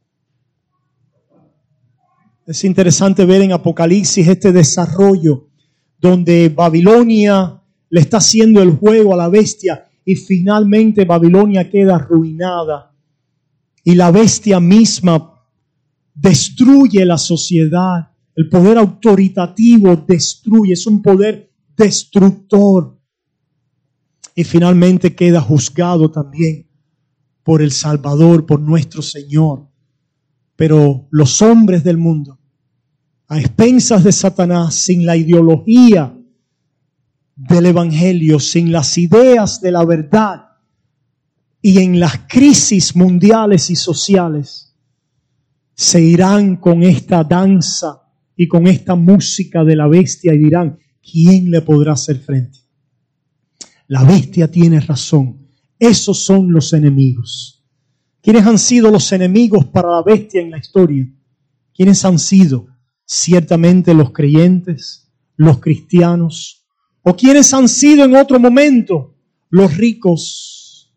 Es interesante ver en Apocalipsis este desarrollo donde Babilonia le está haciendo el juego a la bestia y finalmente Babilonia queda arruinada. Y la bestia misma destruye la sociedad. El poder autoritativo destruye, es un poder destructor. Y finalmente queda juzgado también por el Salvador, por nuestro Señor. Pero los hombres del mundo, a expensas de Satanás, sin la ideología del Evangelio, sin las ideas de la verdad y en las crisis mundiales y sociales, se irán con esta danza y con esta música de la bestia y dirán, ¿quién le podrá hacer frente? La bestia tiene razón. Esos son los enemigos. ¿Quiénes han sido los enemigos para la bestia en la historia? ¿Quiénes han sido? Ciertamente los creyentes, los cristianos. ¿O quiénes han sido en otro momento? Los ricos.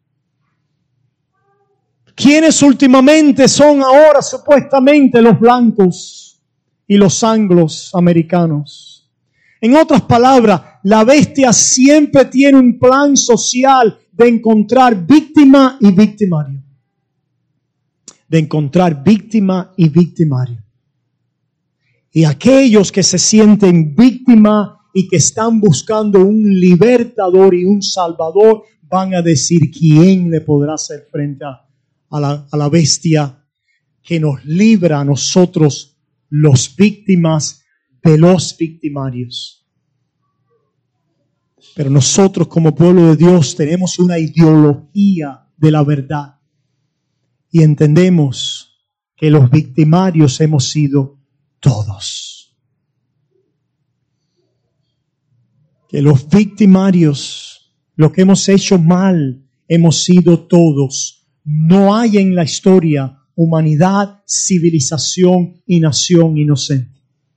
¿Quiénes últimamente son ahora supuestamente los blancos y los anglos americanos? En otras palabras, la bestia siempre tiene un plan social de encontrar víctima y victimario. De encontrar víctima y victimario. Y aquellos que se sienten víctima y que están buscando un libertador y un salvador van a decir, ¿quién le podrá hacer frente a, a, la, a la bestia que nos libra a nosotros, los víctimas de los victimarios? Pero nosotros como pueblo de Dios tenemos una ideología de la verdad y entendemos que los victimarios hemos sido todos. Que los victimarios, lo que hemos hecho mal, hemos sido todos. No hay en la historia humanidad, civilización y nación inocente.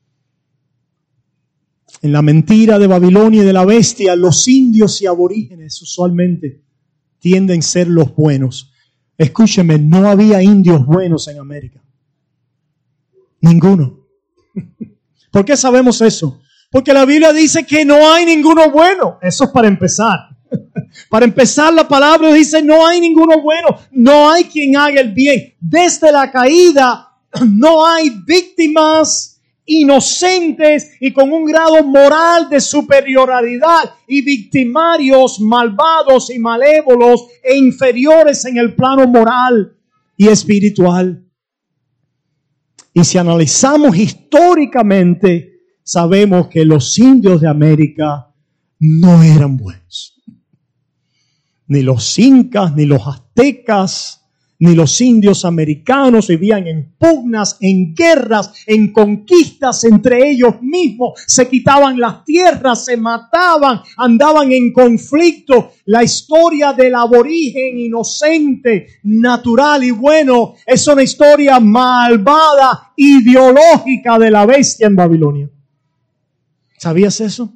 En la mentira de Babilonia y de la bestia, los indios y aborígenes usualmente tienden a ser los buenos. Escúcheme, no había indios buenos en América. Ninguno. ¿Por qué sabemos eso? Porque la Biblia dice que no hay ninguno bueno. Eso es para empezar. Para empezar, la palabra dice no hay ninguno bueno. No hay quien haga el bien. Desde la caída no hay víctimas inocentes y con un grado moral de superioridad y victimarios malvados y malévolos e inferiores en el plano moral y espiritual. Y si analizamos históricamente, sabemos que los indios de América no eran buenos. Ni los incas, ni los aztecas, ni los indios americanos vivían en pugnas, en guerras, en conquistas entre ellos mismos. Se quitaban las tierras, se mataban, andaban en conflicto. La historia del aborigen inocente, natural y bueno es una historia malvada, ideológica de la bestia en Babilonia. ¿Sabías eso?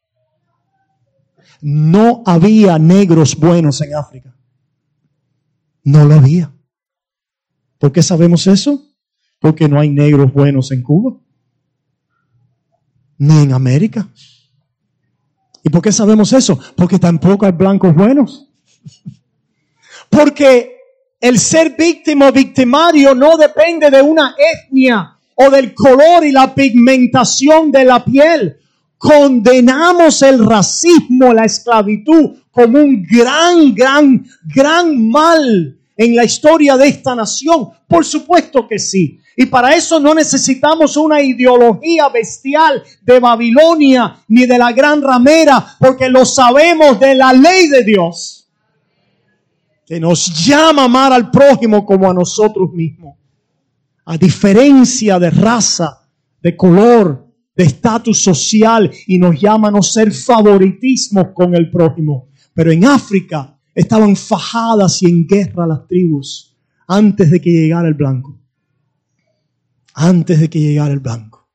No había negros buenos en África. No lo había. ¿Por qué sabemos eso? Porque no hay negros buenos en Cuba, ni en América. ¿Y por qué sabemos eso? Porque tampoco hay blancos buenos. Porque el ser víctima o victimario no depende de una etnia o del color y la pigmentación de la piel. Condenamos el racismo, la esclavitud como un gran, gran, gran mal en la historia de esta nación. Por supuesto que sí. Y para eso no necesitamos una ideología bestial de Babilonia ni de la gran ramera, porque lo sabemos de la ley de Dios, que nos llama a amar al prójimo como a nosotros mismos, a diferencia de raza, de color, de estatus social, y nos llama a no ser favoritismos con el prójimo. Pero en África estaban fajadas y en guerra las tribus antes de que llegara el blanco. Antes de que llegara el blanco.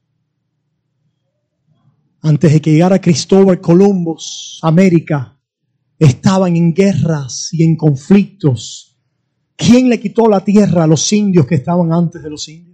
Antes de que llegara Cristóbal Colombo, América, estaban en guerras y en conflictos. ¿Quién le quitó la tierra a los indios que estaban antes de los indios?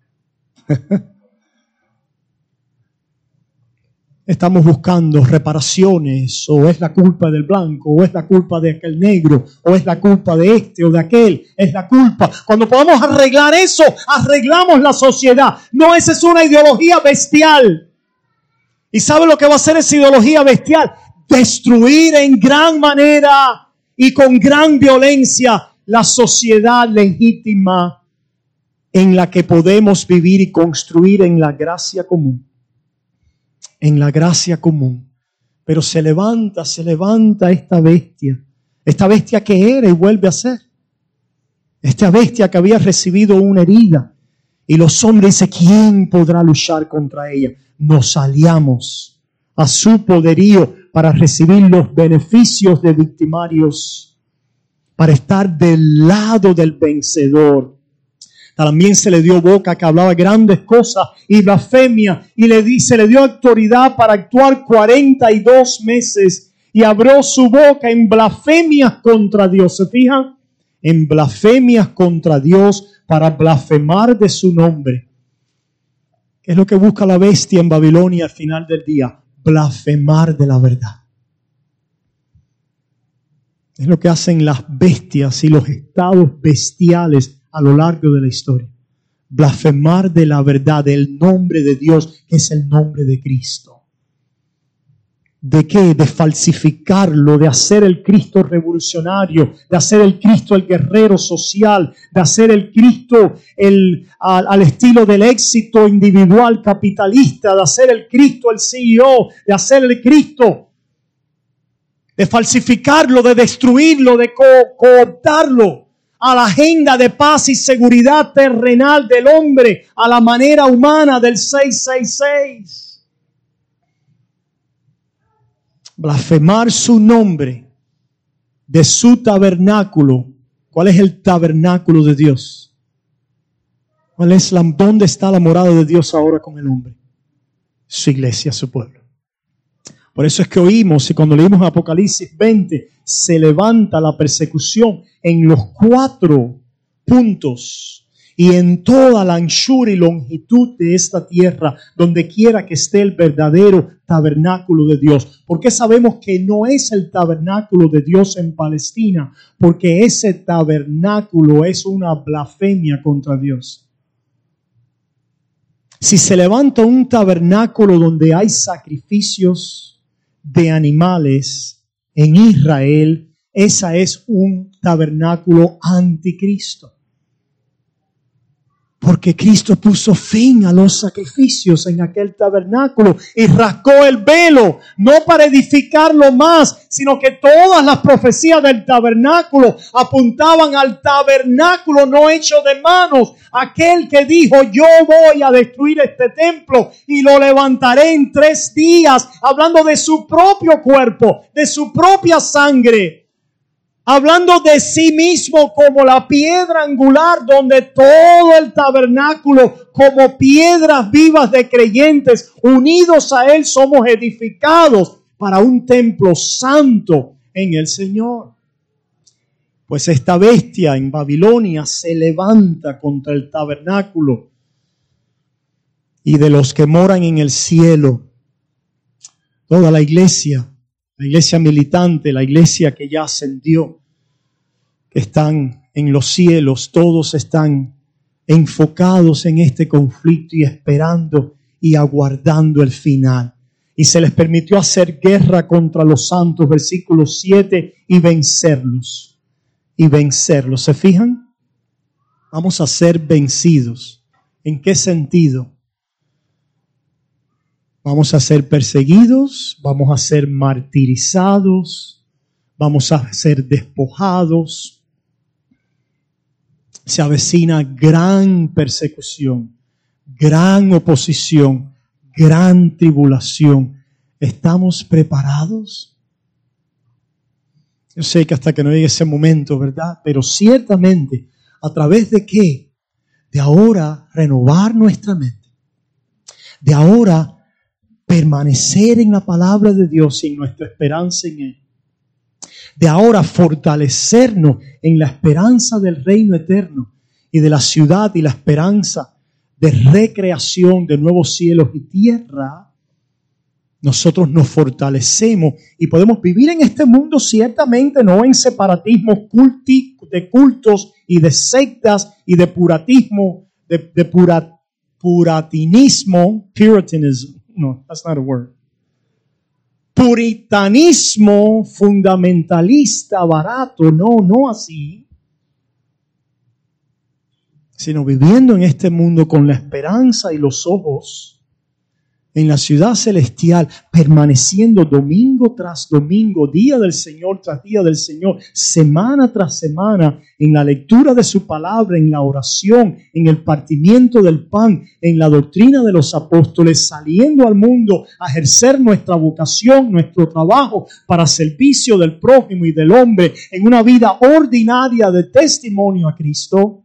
Estamos buscando reparaciones, o es la culpa del blanco, o es la culpa de aquel negro, o es la culpa de este o de aquel, es la culpa. Cuando podamos arreglar eso, arreglamos la sociedad. No, esa es una ideología bestial. ¿Y sabe lo que va a hacer esa ideología bestial? Destruir en gran manera y con gran violencia la sociedad legítima en la que podemos vivir y construir en la gracia común. En la gracia común. Pero se levanta, se levanta esta bestia. Esta bestia que era y vuelve a ser. Esta bestia que había recibido una herida. Y los hombres dicen, ¿quién podrá luchar contra ella? Nos aliamos a su poderío para recibir los beneficios de victimarios. Para estar del lado del vencedor. También se le dio boca que hablaba grandes cosas y blasfemia. Y le di, se le dio autoridad para actuar cuarenta y dos meses. Y abrió su boca en blasfemias contra Dios. ¿Se fijan? En blasfemias contra Dios para blasfemar de su nombre. ¿Qué es lo que busca la bestia en Babilonia al final del día? Blasfemar de la verdad. Es lo que hacen las bestias y los estados bestiales a lo largo de la historia. Blasfemar de la verdad, del nombre de Dios, que es el nombre de Cristo. ¿De qué? De falsificarlo, de hacer el Cristo revolucionario, de hacer el Cristo el guerrero social, de hacer el Cristo el, al, al estilo del éxito individual capitalista, de hacer el Cristo el C E O, de hacer el Cristo, de falsificarlo, de destruirlo, de co- cooptarlo a la agenda de paz y seguridad terrenal del hombre, a la manera humana del seiscientos sesenta y seis. Blasfemar su nombre de su tabernáculo. ¿Cuál es el tabernáculo de Dios? ¿Cuál es la, ¿Dónde está la morada de Dios ahora con el hombre? Su iglesia, su pueblo. Por eso es que oímos, y cuando leímos Apocalipsis veinte, se levanta la persecución en los cuatro puntos y en toda la anchura y longitud de esta tierra, donde quiera que esté el verdadero tabernáculo de Dios. ¿Por qué sabemos que no es el tabernáculo de Dios en Palestina? Porque ese tabernáculo es una blasfemia contra Dios. Si se levanta un tabernáculo donde hay sacrificios de animales en Israel, esa es un tabernáculo anticristo. Porque Cristo puso fin a los sacrificios en aquel tabernáculo y rasgó el velo, no para edificarlo más, sino que todas las profecías del tabernáculo apuntaban al tabernáculo no hecho de manos, aquel que dijo: yo voy a destruir este templo y lo levantaré en tres días, hablando de su propio cuerpo, de su propia sangre. Hablando de sí mismo como la piedra angular, donde todo el tabernáculo, como piedras vivas de creyentes, unidos a Él, somos edificados para un templo santo en el Señor. Pues esta bestia en Babilonia se levanta contra el tabernáculo y de los que moran en el cielo. Toda la iglesia, la iglesia militante, la iglesia que ya ascendió, que están en los cielos, todos están enfocados en este conflicto y esperando y aguardando el final. Y se les permitió hacer guerra contra los santos, versículo siete, y vencerlos. Y vencerlos. ¿Se fijan? Vamos a ser vencidos. ¿En qué sentido? Vamos a ser perseguidos, vamos a ser martirizados, vamos a ser despojados. Se avecina gran persecución, gran oposición, gran tribulación. ¿Estamos preparados? Yo sé que hasta que no llegue ese momento, ¿verdad? Pero ciertamente, ¿a través de qué? De ahora renovar nuestra mente. De ahora permanecer en la palabra de Dios y en nuestra esperanza en Él. De ahora fortalecernos en la esperanza del reino eterno y de la ciudad y la esperanza de recreación de nuevos cielos y tierra. Nosotros nos fortalecemos y podemos vivir en este mundo ciertamente no en separatismos culti, de cultos y de sectas y de puratismo, de, de pura, puratinismo, puritanism, no, that's not a word. Puritanismo fundamentalista, barato, no, no así. Sino viviendo en este mundo con la esperanza y los ojos en la ciudad celestial, permaneciendo domingo tras domingo, día del Señor tras día del Señor, semana tras semana, en la lectura de su palabra, en la oración, en el partimiento del pan, en la doctrina de los apóstoles, saliendo al mundo a ejercer nuestra vocación, nuestro trabajo para servicio del prójimo y del hombre, en una vida ordinaria de testimonio a Cristo.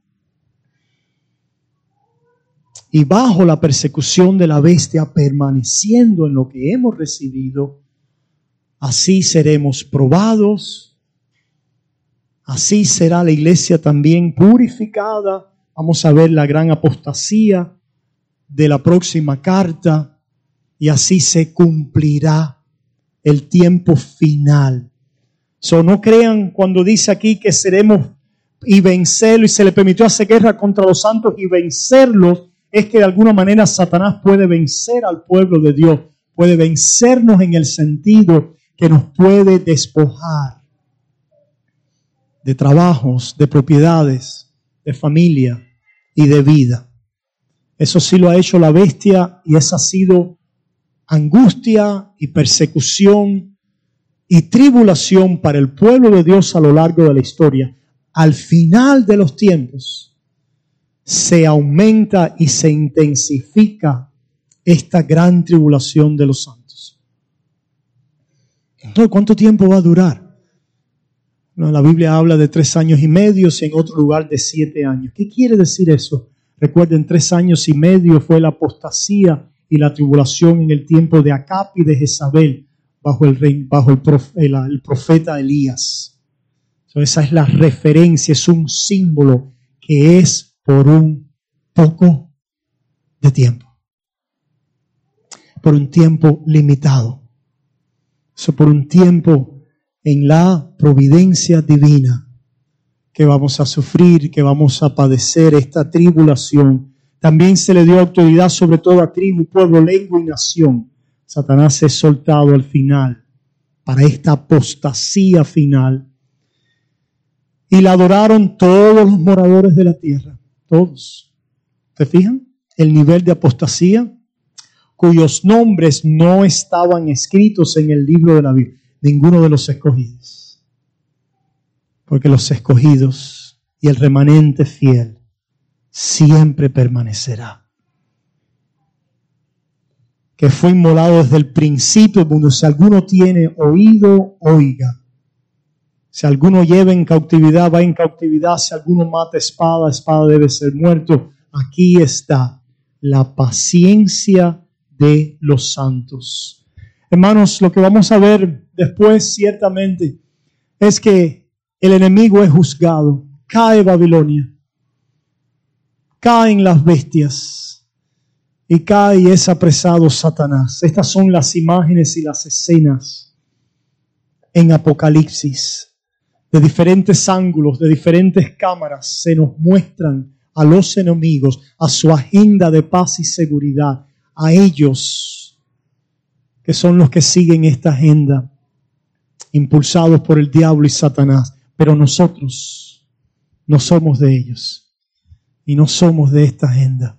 Y bajo la persecución de la bestia, permaneciendo en lo que hemos recibido, así seremos probados, así será la iglesia también purificada. Vamos a ver la gran apostasía de la próxima carta y así se cumplirá el tiempo final. So, no crean cuando dice aquí que seremos y vencerlo y se le permitió hacer guerra contra los santos y vencerlos. Es que de alguna manera Satanás puede vencer al pueblo de Dios. puede vencernos en el sentido que nos puede despojar de trabajos, de propiedades, de familia y de vida. Eso sí lo ha hecho la bestia y esa ha sido angustia y persecución y tribulación para el pueblo de Dios a lo largo de la historia. Al final de los tiempos se aumenta y se intensifica esta gran tribulación de los santos. Entonces, ¿cuánto tiempo va a durar? No, la Biblia habla de tres años y medio, y en otro lugar de siete años. ¿Qué quiere decir eso? Recuerden, tres años y medio fue la apostasía y la tribulación en el tiempo de Acab y de Jezabel bajo el, rey, bajo el, profe, el, el profeta Elías. Entonces, esa es la referencia, es un símbolo que es por un poco de tiempo. Por un tiempo limitado. Eso por un tiempo en la providencia divina que vamos a sufrir, que vamos a padecer esta tribulación. También se le dio autoridad sobre toda tribu, pueblo, lengua y nación. Satanás es soltado al final para esta apostasía final. Y la adoraron todos los moradores de la tierra. Todos. ¿Se fijan? El nivel de apostasía, cuyos nombres no estaban escritos en el libro de la Biblia. Ninguno de los escogidos. Porque los escogidos y el remanente fiel siempre permanecerá. Que fue inmolado desde el principio del mundo. Si alguno tiene oído, oiga. Si alguno lleva en cautividad, va en cautividad. Si alguno mata espada, espada debe ser muerto. Aquí está la paciencia de los santos. Hermanos, lo que vamos a ver después ciertamente es que el enemigo es juzgado. Cae Babilonia. Caen las bestias. Y cae y es apresado Satanás. Estas son las imágenes y las escenas en Apocalipsis. De diferentes ángulos, de diferentes cámaras se nos muestran a los enemigos, a su agenda de paz y seguridad, a ellos que son los que siguen esta agenda, impulsados por el diablo y Satanás. Pero nosotros no somos de ellos y no somos de esta agenda.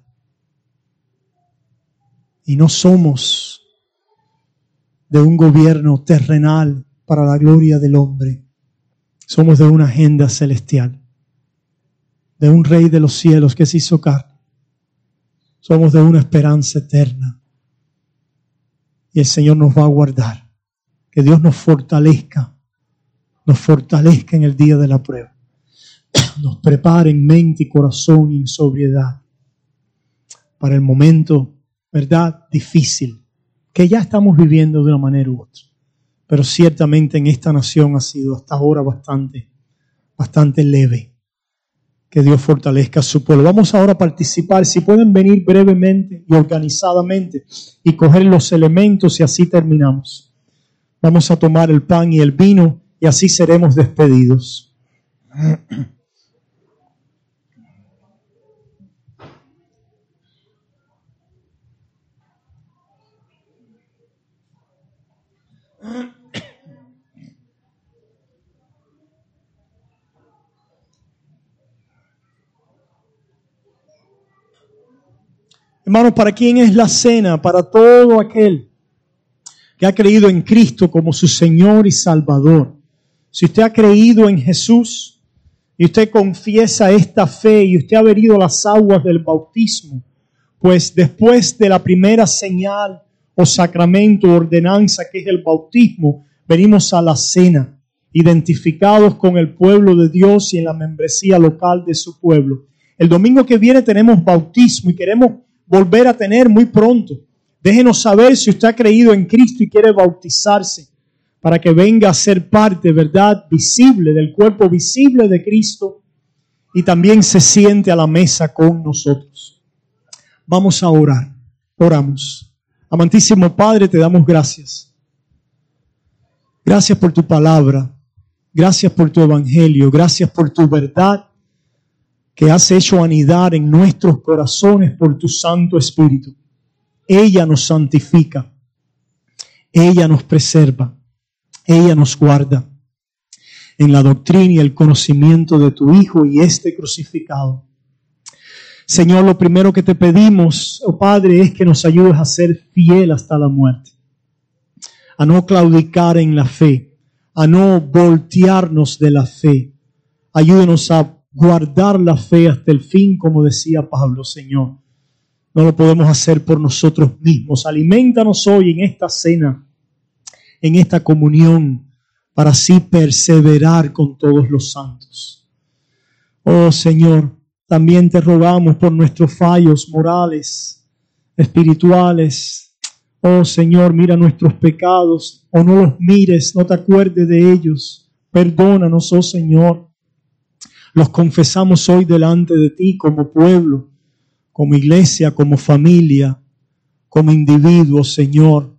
Y no somos de un gobierno terrenal para la gloria del hombre. Somos de una agenda celestial, de un Rey de los cielos que se hizo carne. Somos de una esperanza eterna. Y el Señor nos va a guardar. Que Dios nos fortalezca, nos fortalezca en el día de la prueba. Nos prepare en mente y corazón y en sobriedad para el momento, ¿verdad?, difícil, que ya estamos viviendo de una manera u otra. Pero ciertamente en esta nación ha sido hasta ahora bastante, bastante leve. Que Dios fortalezca a su pueblo. Vamos ahora a participar. Si pueden venir brevemente y organizadamente y coger los elementos y así terminamos. Vamos a tomar el pan y el vino y así seremos despedidos. Hermanos, ¿para quién es la cena? Para todo aquel que ha creído en Cristo como su Señor y Salvador. Si usted ha creído en Jesús y usted confiesa esta fe y usted ha bebido las aguas del bautismo, pues después de la primera señal o sacramento o ordenanza que es el bautismo, venimos a la cena, identificados con el pueblo de Dios y en la membresía local de su pueblo. El domingo que viene tenemos bautismo y queremos volver a tener muy pronto. Déjenos saber si usted ha creído en Cristo y quiere bautizarse para que venga a ser parte, ¿verdad?, visible del cuerpo visible de Cristo y también se siente a la mesa con nosotros. Vamos a orar. Oramos. Amantísimo Padre, te damos gracias. Gracias por tu palabra. Gracias por tu evangelio. Gracias por tu verdad que has hecho anidar en nuestros corazones por tu Santo Espíritu. Ella nos santifica. ella nos preserva, ella nos guarda en la doctrina y el conocimiento de tu Hijo y este crucificado. Señor, lo primero que te pedimos, oh Padre, es que nos ayudes a ser fiel hasta la muerte, a no claudicar en la fe, a no voltearnos de la fe. Ayúdenos a guardar la fe hasta el fin, como decía Pablo, Señor. No lo podemos hacer por nosotros mismos. Aliméntanos hoy en esta cena, en esta comunión, para así perseverar con todos los santos. Oh Señor, también te rogamos por nuestros fallos morales, espirituales. Oh Señor, mira nuestros pecados, o no los mires, no te acuerdes de ellos. Perdónanos, oh Señor. Los confesamos hoy delante de ti como pueblo, como iglesia, como familia, como individuos, Señor.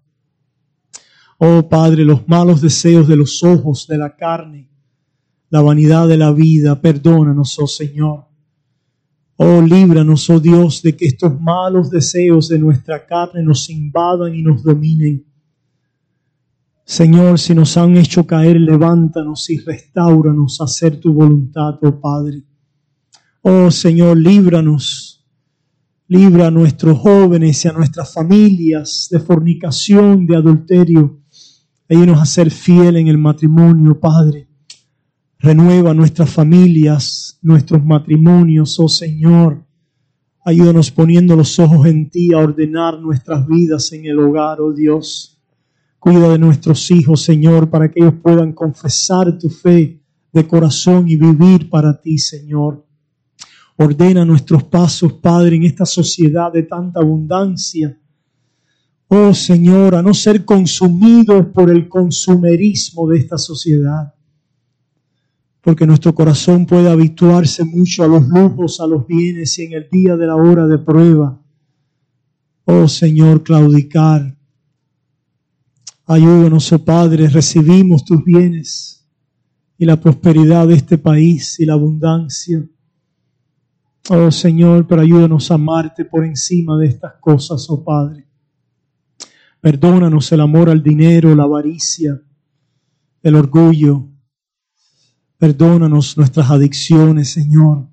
Oh Padre, los malos deseos de los ojos, de la carne, la vanidad de la vida, perdónanos, oh Señor. Oh, líbranos, oh Dios, de que estos malos deseos de nuestra carne nos invadan y nos dominen. Señor, si nos han hecho caer, levántanos y restáuranos a hacer tu voluntad, oh Padre. Oh Señor, líbranos, libra a nuestros jóvenes y a nuestras familias de fornicación, de adulterio. Ayúdanos a ser fiel en el matrimonio, Padre. Renueva nuestras familias, nuestros matrimonios, oh Señor. Ayúdanos poniendo los ojos en ti a ordenar nuestras vidas en el hogar, oh Dios. Cuida de nuestros hijos, Señor, para que ellos puedan confesar tu fe de corazón y vivir para ti, Señor. Ordena nuestros pasos, Padre, en esta sociedad de tanta abundancia. Oh Señor, a no ser consumidos por el consumerismo de esta sociedad. Porque nuestro corazón puede habituarse mucho a los lujos, a los bienes y en el día de la hora de prueba, oh Señor, claudicar. Ayúdanos, oh Padre, recibimos tus bienes y la prosperidad de este país y la abundancia. Oh Señor, pero ayúdanos a amarte por encima de estas cosas, oh Padre. Perdónanos el amor al dinero, la avaricia, el orgullo. Perdónanos nuestras adicciones, Señor.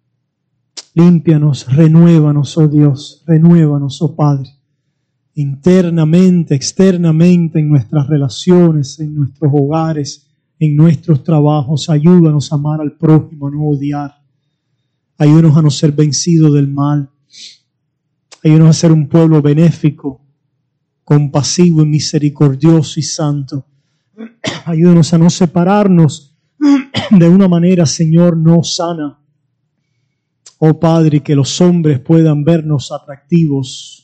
Límpianos, renuévanos, oh Dios, renuévanos, oh Padre. Internamente, externamente, en nuestras relaciones, en nuestros hogares, en nuestros trabajos. Ayúdanos a amar al prójimo, a no odiar. Ayúdanos a no ser vencidos del mal. Ayúdanos a ser un pueblo benéfico, compasivo y misericordioso y santo. Ayúdanos a no separarnos de una manera, Señor, no sana. Oh Padre, que los hombres puedan vernos atractivos.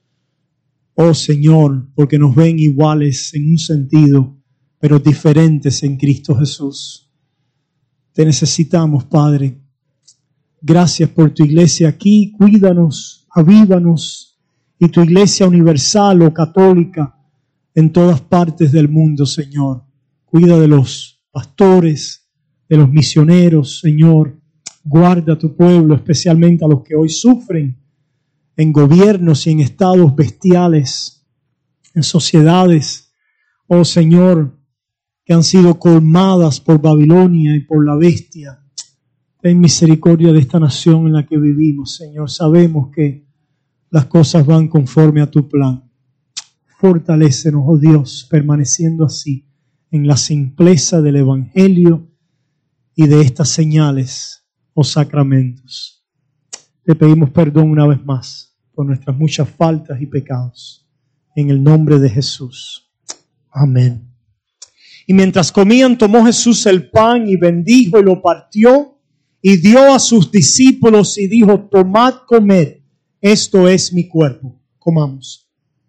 Oh Señor, porque nos ven iguales en un sentido, pero diferentes en Cristo Jesús. Te necesitamos, Padre. Gracias por tu iglesia aquí. Cuídanos, avívanos. Y tu iglesia universal o católica en todas partes del mundo, Señor. Cuida de los pastores, de los misioneros, Señor. Guarda a tu pueblo, especialmente a los que hoy sufren en gobiernos y en estados bestiales, en sociedades, oh Señor, que han sido colmadas por Babilonia y por la bestia. Ten misericordia de esta nación en la que vivimos, Señor. Sabemos que las cosas van conforme a tu plan. Fortalécenos, oh Dios, permaneciendo así en la simpleza del Evangelio y de estas señales o sacramentos. Te pedimos perdón una vez más por nuestras muchas faltas y pecados. En el nombre de Jesús. Amén. Y mientras comían, tomó Jesús el pan y bendijo y lo partió y dio a sus discípulos y dijo: tomad, comed, esto es mi cuerpo. Comamos.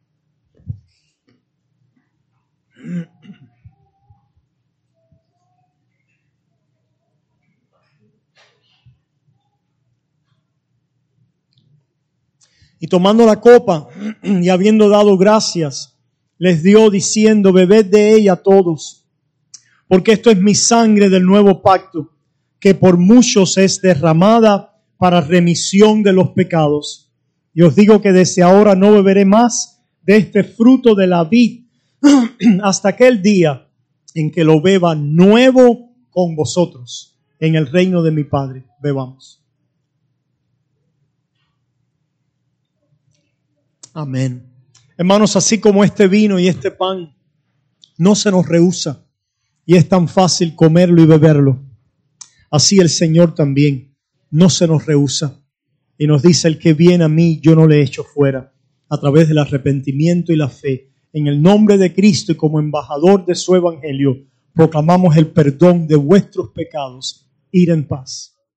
Y tomando la copa y habiendo dado gracias, les dio diciendo: bebed de ella todos, porque esto es mi sangre del nuevo pacto, que por muchos es derramada para remisión de los pecados. Y os digo que desde ahora no beberé más de este fruto de la vid, hasta aquel día en que lo beba nuevo con vosotros en el reino de mi Padre. Bebamos. Amén. Hermanos, así como este vino y este pan no se nos rehúsa y es tan fácil comerlo y beberlo, así el Señor también no se nos rehúsa y nos dice: el que viene a mí yo no le echo fuera, a través del arrepentimiento y la fe. En el nombre de Cristo y como embajador de su evangelio, proclamamos el perdón de vuestros pecados. Ir en paz.